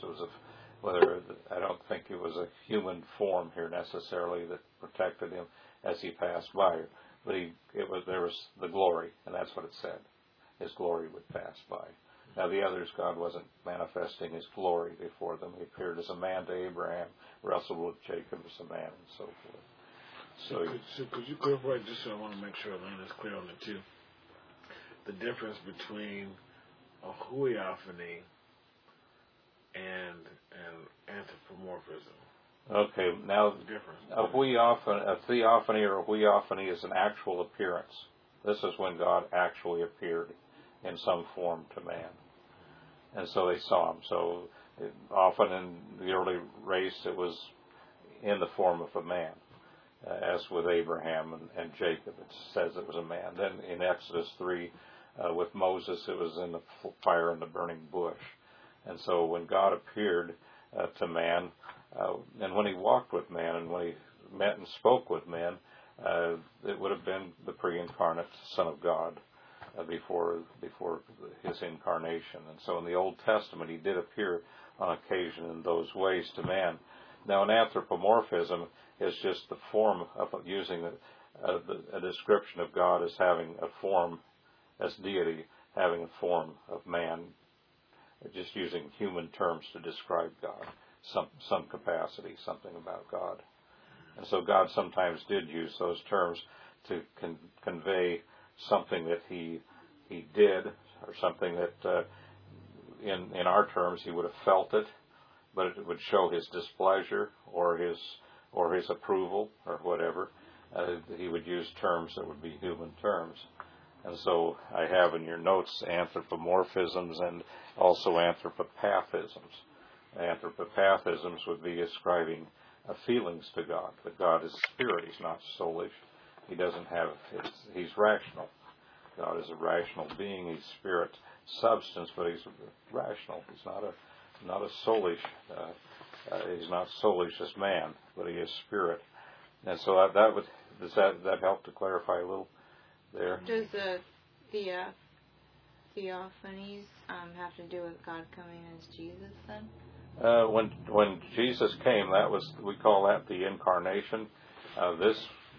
I don't think it was a human form here necessarily that protected him as he passed by, but there was the glory, and that's what it said. His glory would pass by. Now, the others, God wasn't manifesting his glory before them. He appeared as a man to Abraham, wrestled with Jacob as a man, and so forth. So could you clarify, just so I want to make sure Lane is clear on the two, the difference between a huiophany and an anthropomorphism? Okay, now a theophany or a huiophany is an actual appearance. This is when God actually appeared in some form to man. and so they saw him. So often in the early race, it was in the form of a man, as with Abraham and Jacob. It says it was a man. Then in Exodus 3, with Moses, it was in the fire in the burning bush. And so when God appeared to man, and when he walked with man, and when he met and spoke with men, it would have been the pre-incarnate Son of God before his incarnation. And so in the Old Testament, he did appear on occasion in those ways to man. Now, an anthropomorphism is just the form of using a description of God as having a form, as deity, having a form of man, just using human terms to describe God, some capacity, something about God. And so God sometimes did use those terms to convey something that he did, or something that in our terms he would have felt it, but it would show his displeasure or his approval or whatever. He would use terms that would be human terms. And so I have in your notes anthropomorphisms and also anthropopathisms. Anthropopathisms would be ascribing feelings to God. But God is spirit. He's not soulish. He doesn't have, he's rational. God is a rational being. He's spirit substance, but he's rational. He's not a soulish, he's not soulish as man, but he is spirit. And so does that help to clarify a little there? Does the theophanies have to do with God coming as Jesus then? When Jesus came, we call that the incarnation. This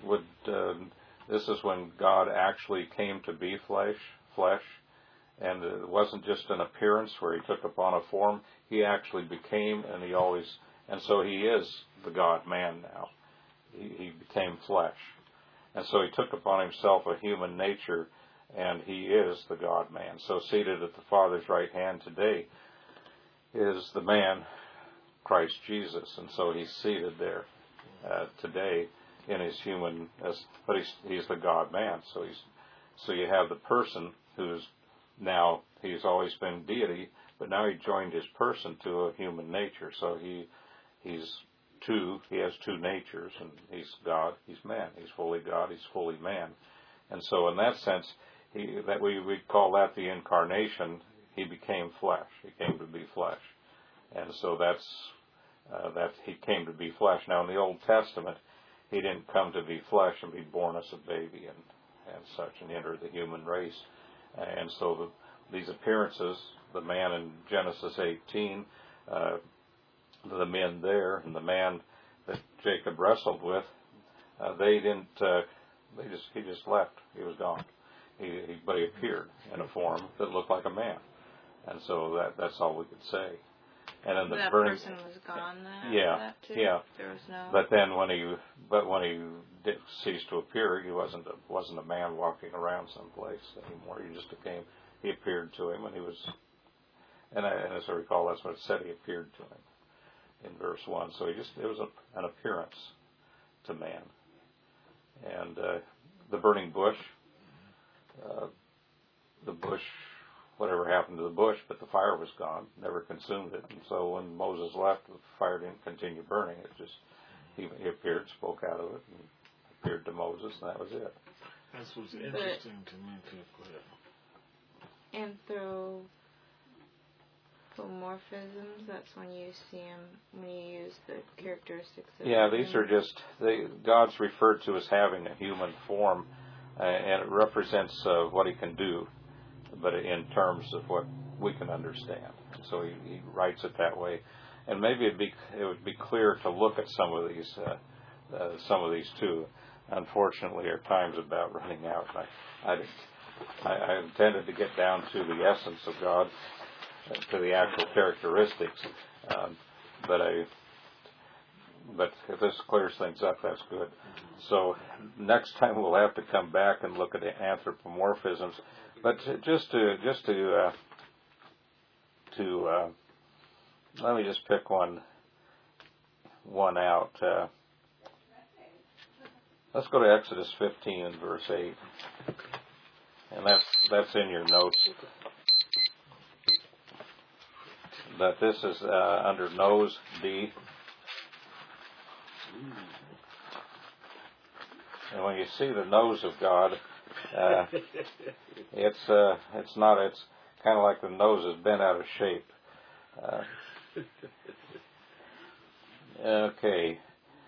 is when God actually came to be flesh, and it wasn't just an appearance where he took upon a form. He actually became, and so he is the God-man now. He became flesh, and so he took upon himself a human nature, and he is the God-man. So seated at the Father's right hand today is the man, Christ Jesus, and so he's seated there today in his human, but he's the God-man. So you have the person who's now, he's always been deity, but now he joined his person to a human nature. So he has two natures, and he's God, he's man. He's fully God, he's fully man. And so in that sense, we call that the incarnation. He became flesh. He came to be flesh. And so that he came to be flesh. Now in the Old Testament, he didn't come to be flesh and be born as a baby and such and enter the human race. And so these appearances, the man in Genesis 18, the men there, and the man that Jacob wrestled with, he just left. He was gone. But he appeared in a form that looked like a man. And so that's all we could say. And then that person was gone then? Yeah, yeah. There was no. But then when he did cease to appear, he wasn't a man walking around someplace anymore. He appeared to him, and he was, and as I recall, that's what it said. He appeared to him in verse 1. So it was an appearance to man. And the burning bush, whatever happened to the bush, but the fire was gone, never consumed it. And so when Moses left, the fire didn't continue burning. He appeared, spoke out of it, and appeared to Moses, and that was it. That's what's interesting to me too. Anthropomorphisms, that's when you see him, when you use the characteristics of these are just, God's referred to as having a human form, and it represents what he can do, but in terms of what we can understand. And so he writes it that way. And maybe it would be clear to look at some of these too. Unfortunately, our time's about running out. I intended to get down to the essence of God, to the actual characteristics, but if this clears things up, that's good. So next time we'll have to come back and look at the anthropomorphisms. But just to let me just pick one out. Let's go to Exodus 15 and verse 8, and that's in your notes. that this is under nose D. And when you see the nose of God, it's kind of like the nose is bent out of shape. Okay.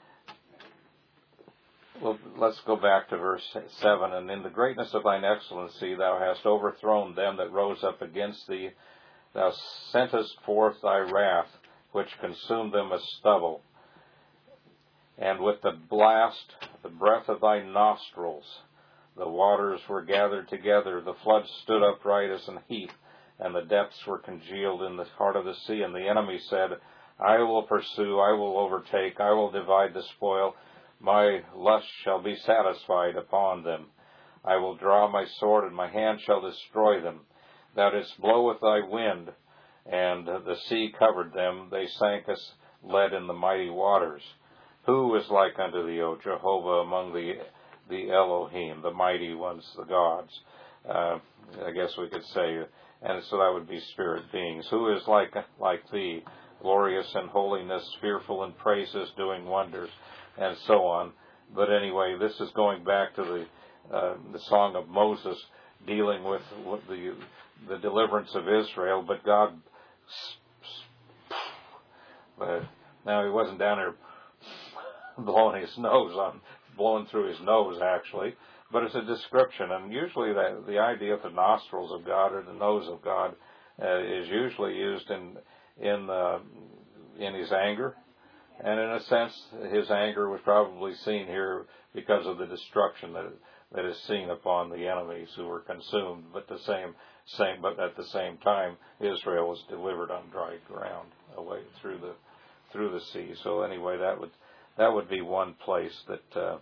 Well, let's go back to verse 7. And in the greatness of thine excellency thou hast overthrown them that rose up against thee. Thou sentest forth thy wrath, which consumed them as stubble. And with the blast, the breath of thy nostrils, the waters were gathered together, the floods stood upright as an heap, and the depths were congealed in the heart of the sea. And the enemy said, I will pursue, I will overtake, I will divide the spoil. My lust shall be satisfied upon them. I will draw my sword, and my hand shall destroy them. Thou didst blow with thy wind, and the sea covered them. They sank as lead in the mighty waters. Who is like unto thee, O Jehovah, among the Elohim, the mighty ones, the gods? I guess we could say, and so that would be spirit beings. Who is like thee, glorious in holiness, fearful in praises, doing wonders, and so on. But anyway, this is going back to the song of Moses, dealing with the deliverance of Israel. But God, now he wasn't down there blowing through his nose actually, but it's a description. And usually the idea of the nostrils of God or the nose of God is usually used in his anger. And in a sense, his anger was probably seen here because of the destruction that is seen upon the enemies who were consumed. But but at the same time, Israel was delivered on dry ground away through the sea. So anyway, that would be one place that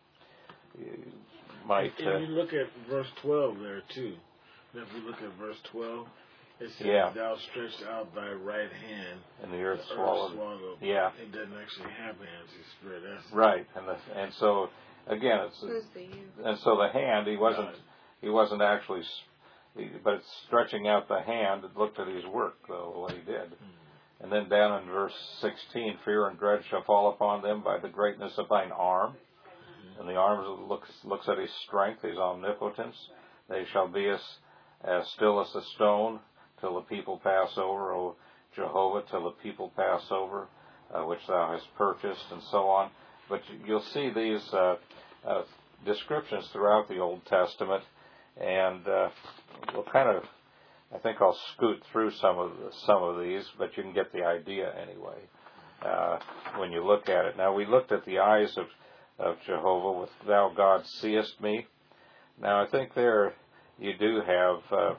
might. If you look at verse 12 there too. If we look at verse 12. It says, thou stretched out thy right hand, and the earth swallowed. Yeah. It doesn't actually have hands, it's spirit. That's right, and so again, and so the hand, he wasn't actually, but it's stretching out the hand. It looked at his work, though, what he did. And then down in verse 16, fear and dread shall fall upon them by the greatness of thine arm. And the arm looks at his strength, his omnipotence. They shall be as still as a stone, till the people pass over, O Jehovah, till the people pass over, which thou hast purchased, and so on. But you'll see these descriptions throughout the Old Testament, and we'll I think I'll scoot through some of these, but you can get the idea anyway when you look at it. Now, we looked at the eyes of Jehovah with thou God seest me. Now, I think there you do have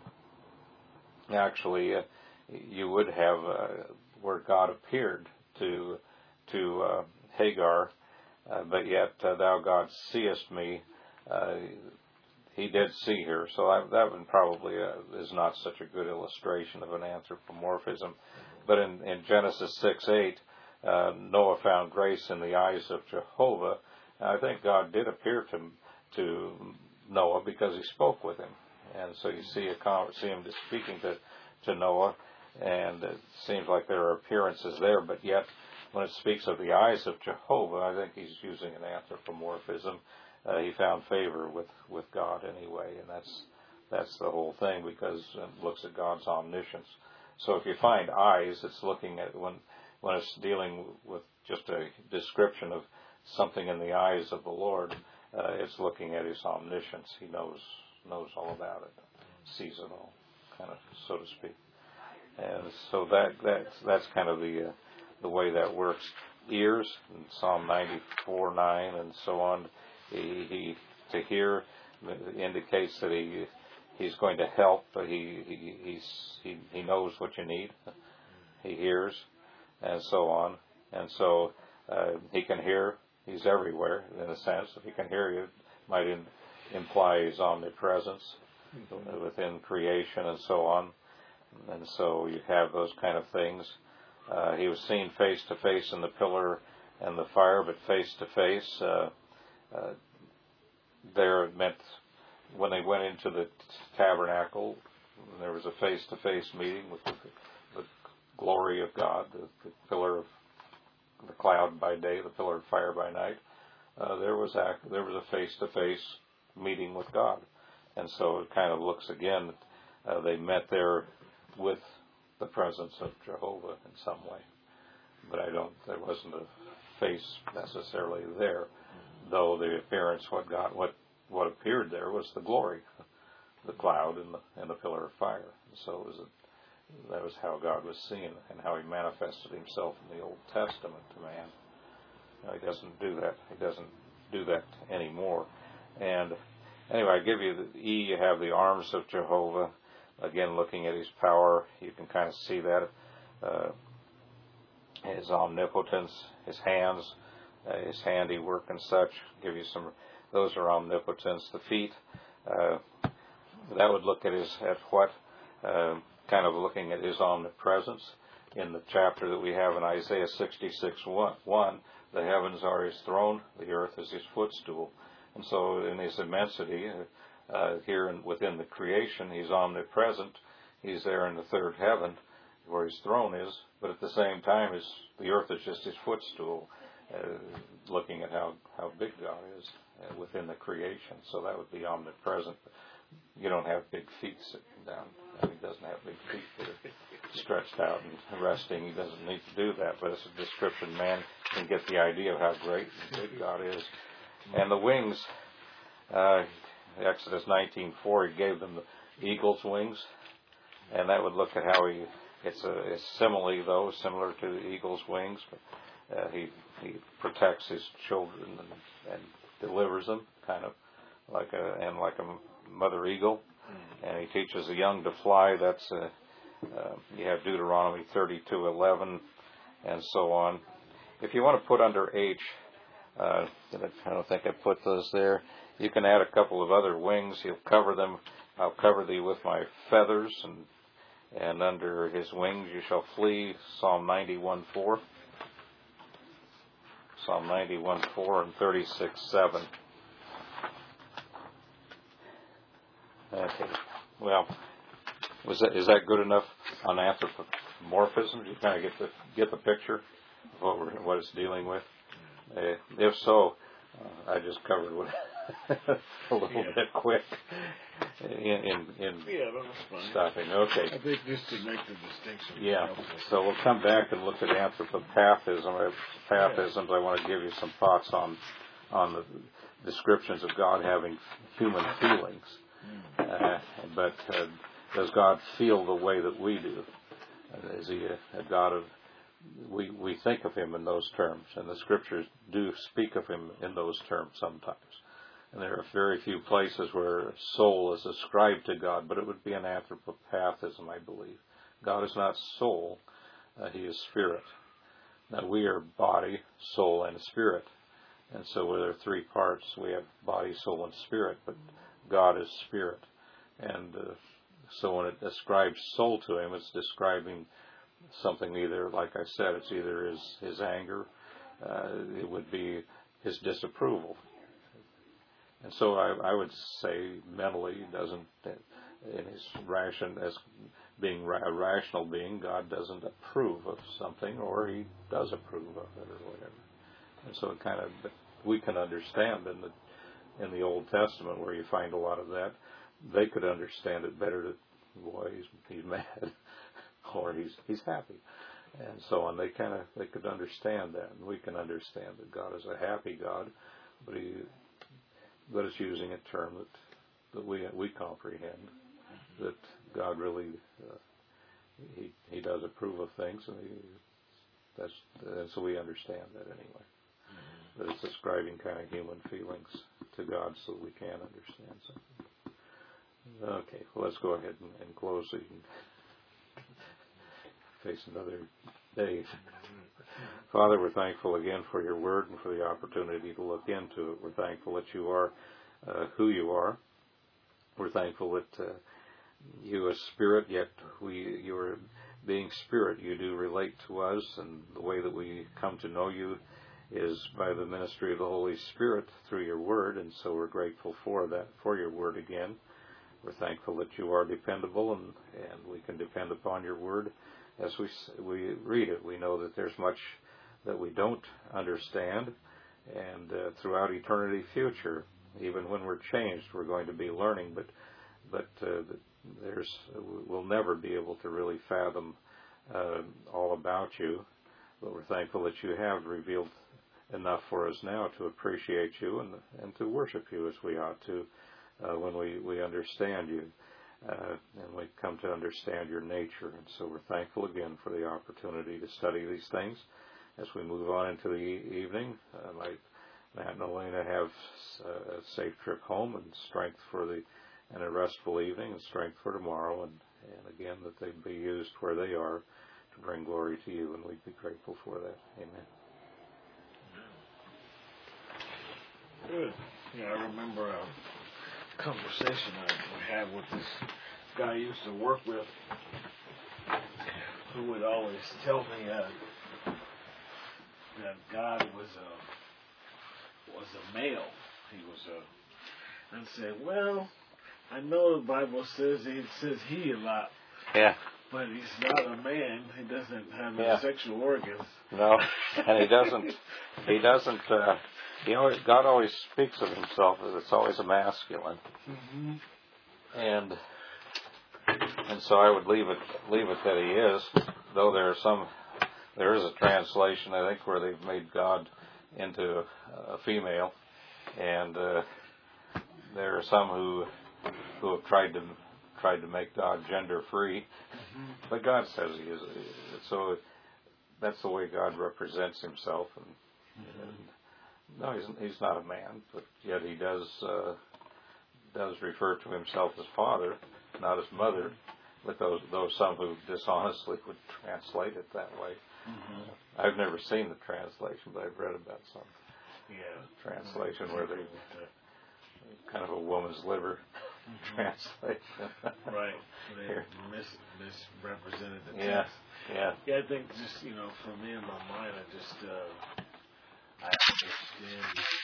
you would have where God appeared to Hagar, but yet thou God seest me. He did see her, so that one probably is not such a good illustration of an anthropomorphism. But in Genesis 6:8, Noah found grace in the eyes of Jehovah. And I think God did appear to Noah because he spoke with him. And so you see him speaking to Noah, and it seems like there are appearances there, but yet when it speaks of the eyes of Jehovah, I think he's using an anthropomorphism. He found favor with God anyway, and that's the whole thing, because it looks at God's omniscience. So if you find eyes, it's looking at when it's dealing with just a description of something in the eyes of the Lord, it's looking at his omniscience. He knows all about it, sees it all, kind of, so to speak. And so that's kind of the way that works. Ears, in Psalm 94:9 and so on. He to hear indicates that he's going to help. But he knows what you need. He hears, and so on. And so he can hear. He's everywhere in a sense. If he can hear you, it might imply his omnipresence within creation and so on. And so you have those kind of things. He was seen face to face in the pillar and the fire, but face to face. There it meant when they went into the tabernacle, there was a face-to-face meeting with the glory of God, the pillar of the cloud by day, the pillar of fire by night, there was a face-to-face meeting with God. And so it kind of looks again, they met there with the presence of Jehovah in some way. But there wasn't a face necessarily there, though the appearance, what appeared there was the glory, the cloud and the pillar of fire. And so that was how God was seen and how He manifested Himself in the Old Testament to man. Now, He doesn't do that. He doesn't do that anymore. And anyway, I give you the E. You have the arms of Jehovah. Again, looking at His power, you can kind of see that. His omnipotence, His hands, His handiwork and such. Give you some. Those are omnipotence. The feet. That would look at what. Kind of looking at His omnipresence. In the chapter that we have in Isaiah 66:1, the heavens are His throne, the earth is His footstool. And so in His immensity, here within the creation, He's omnipresent. He's there in the third heaven where His throne is, but at the same time, the earth is just His footstool, looking at how big God is within the creation. So that would be omnipresent. You don't have big feet sitting down. He doesn't have big feet that are stretched out and resting. He doesn't need to do that, but it's a description. Man can get the idea of how great and big God is. And the wings, Exodus 19:4, He gave them the eagle's wings, and that would look at how it's a simile, though, similar to the eagle's wings, but he protects His children and delivers them, kind of like a mother eagle. And He teaches the young to fly. That's you have Deuteronomy 32:11 and so on. If you want to put under H, I don't think I put those there. You can add a couple of other wings. He'll cover them. I'll cover thee with my feathers, and under His wings you shall flee. Psalm 91:4. Psalm 91:4 and 36:7. Okay. Well, is that good enough on anthropomorphism? You kind of get the picture of what it's dealing with. If so, I just covered a little bit quick in stopping. Okay. I think just to make the distinction. Yeah. So we'll come back and look at anthropopathism. Pathisms. I want to give you some thoughts on the descriptions of God having human feelings. But does God feel the way that we do? Is He a God of... We think of Him in those terms, and the Scriptures do speak of Him in those terms sometimes. And there are very few places where soul is ascribed to God, but it would be an anthropopathism, I believe. God is not soul, He is spirit. Now we are body, soul, and spirit. And so there are three parts. We have body, soul, and spirit, but God is spirit. And so when it ascribes soul to Him, it's describing something either, like I said, it's either His anger, it would be His disapproval. And so I would say mentally, He doesn't, in His as being a rational being, God doesn't approve of something, or He does approve of it, or whatever. And so it kind of, we can understand in the Old Testament where you find a lot of that, they could understand it better that, boy, he's mad, or he's happy, and so on. They could understand that, and we can understand that God is a happy God, but it's using a term that we comprehend, that God really he does approve of things, and so we understand that anyway. But it's describing kind of human feelings to God, so we can understand something. Okay, well, let's go ahead and close so you can face another day. Father, we're thankful again for your word and for the opportunity to look into it. We're thankful that you are who you are. We're thankful that you are spirit, yet you are being spirit. You do relate to us, and the way that we come to know you is by the ministry of the Holy Spirit through your word, and so we're grateful for that, for your word again. we're thankful that you are dependable, and we can depend upon your word as we read it. We know that there's much that we don't understand, and throughout eternity future, even when we're changed, we're going to be learning, but we'll never be able to really fathom all about you. But we're thankful that you have revealed enough for us now to appreciate you and to worship you as we ought to when we understand you and we come to understand your nature. And so we're thankful again for the opportunity to study these things as we move on into the evening. Might Matt and Elena have a safe trip home and strength and a restful evening and strength for tomorrow, and again that they be used where they are to bring glory to you, and we'd be grateful for that. Amen. Good. Yeah, I remember a conversation I had with this guy I used to work with, who would always tell me that God was a male. He was and said, well, I know the Bible says he a lot. Yeah. But he's not a man. He doesn't have any sexual organs. No, and he doesn't. God always speaks of himself as it's always a masculine. Mm-hmm. And so I would leave it that he is. Though there is a translation I think where they've made God into a female, and there are some who have tried to make God gender free, but God says he is. So that's the way God represents himself. And no, he's not a man, but yet he does refer to himself as father, not as mother. But those some who dishonestly would translate it that way. Mm-hmm. I've never seen the translation, but I've read about some translation where they kind of a woman's liver translation. Right. They misrepresented the text. Yeah. Yeah, I think just, for me in my mind, I understand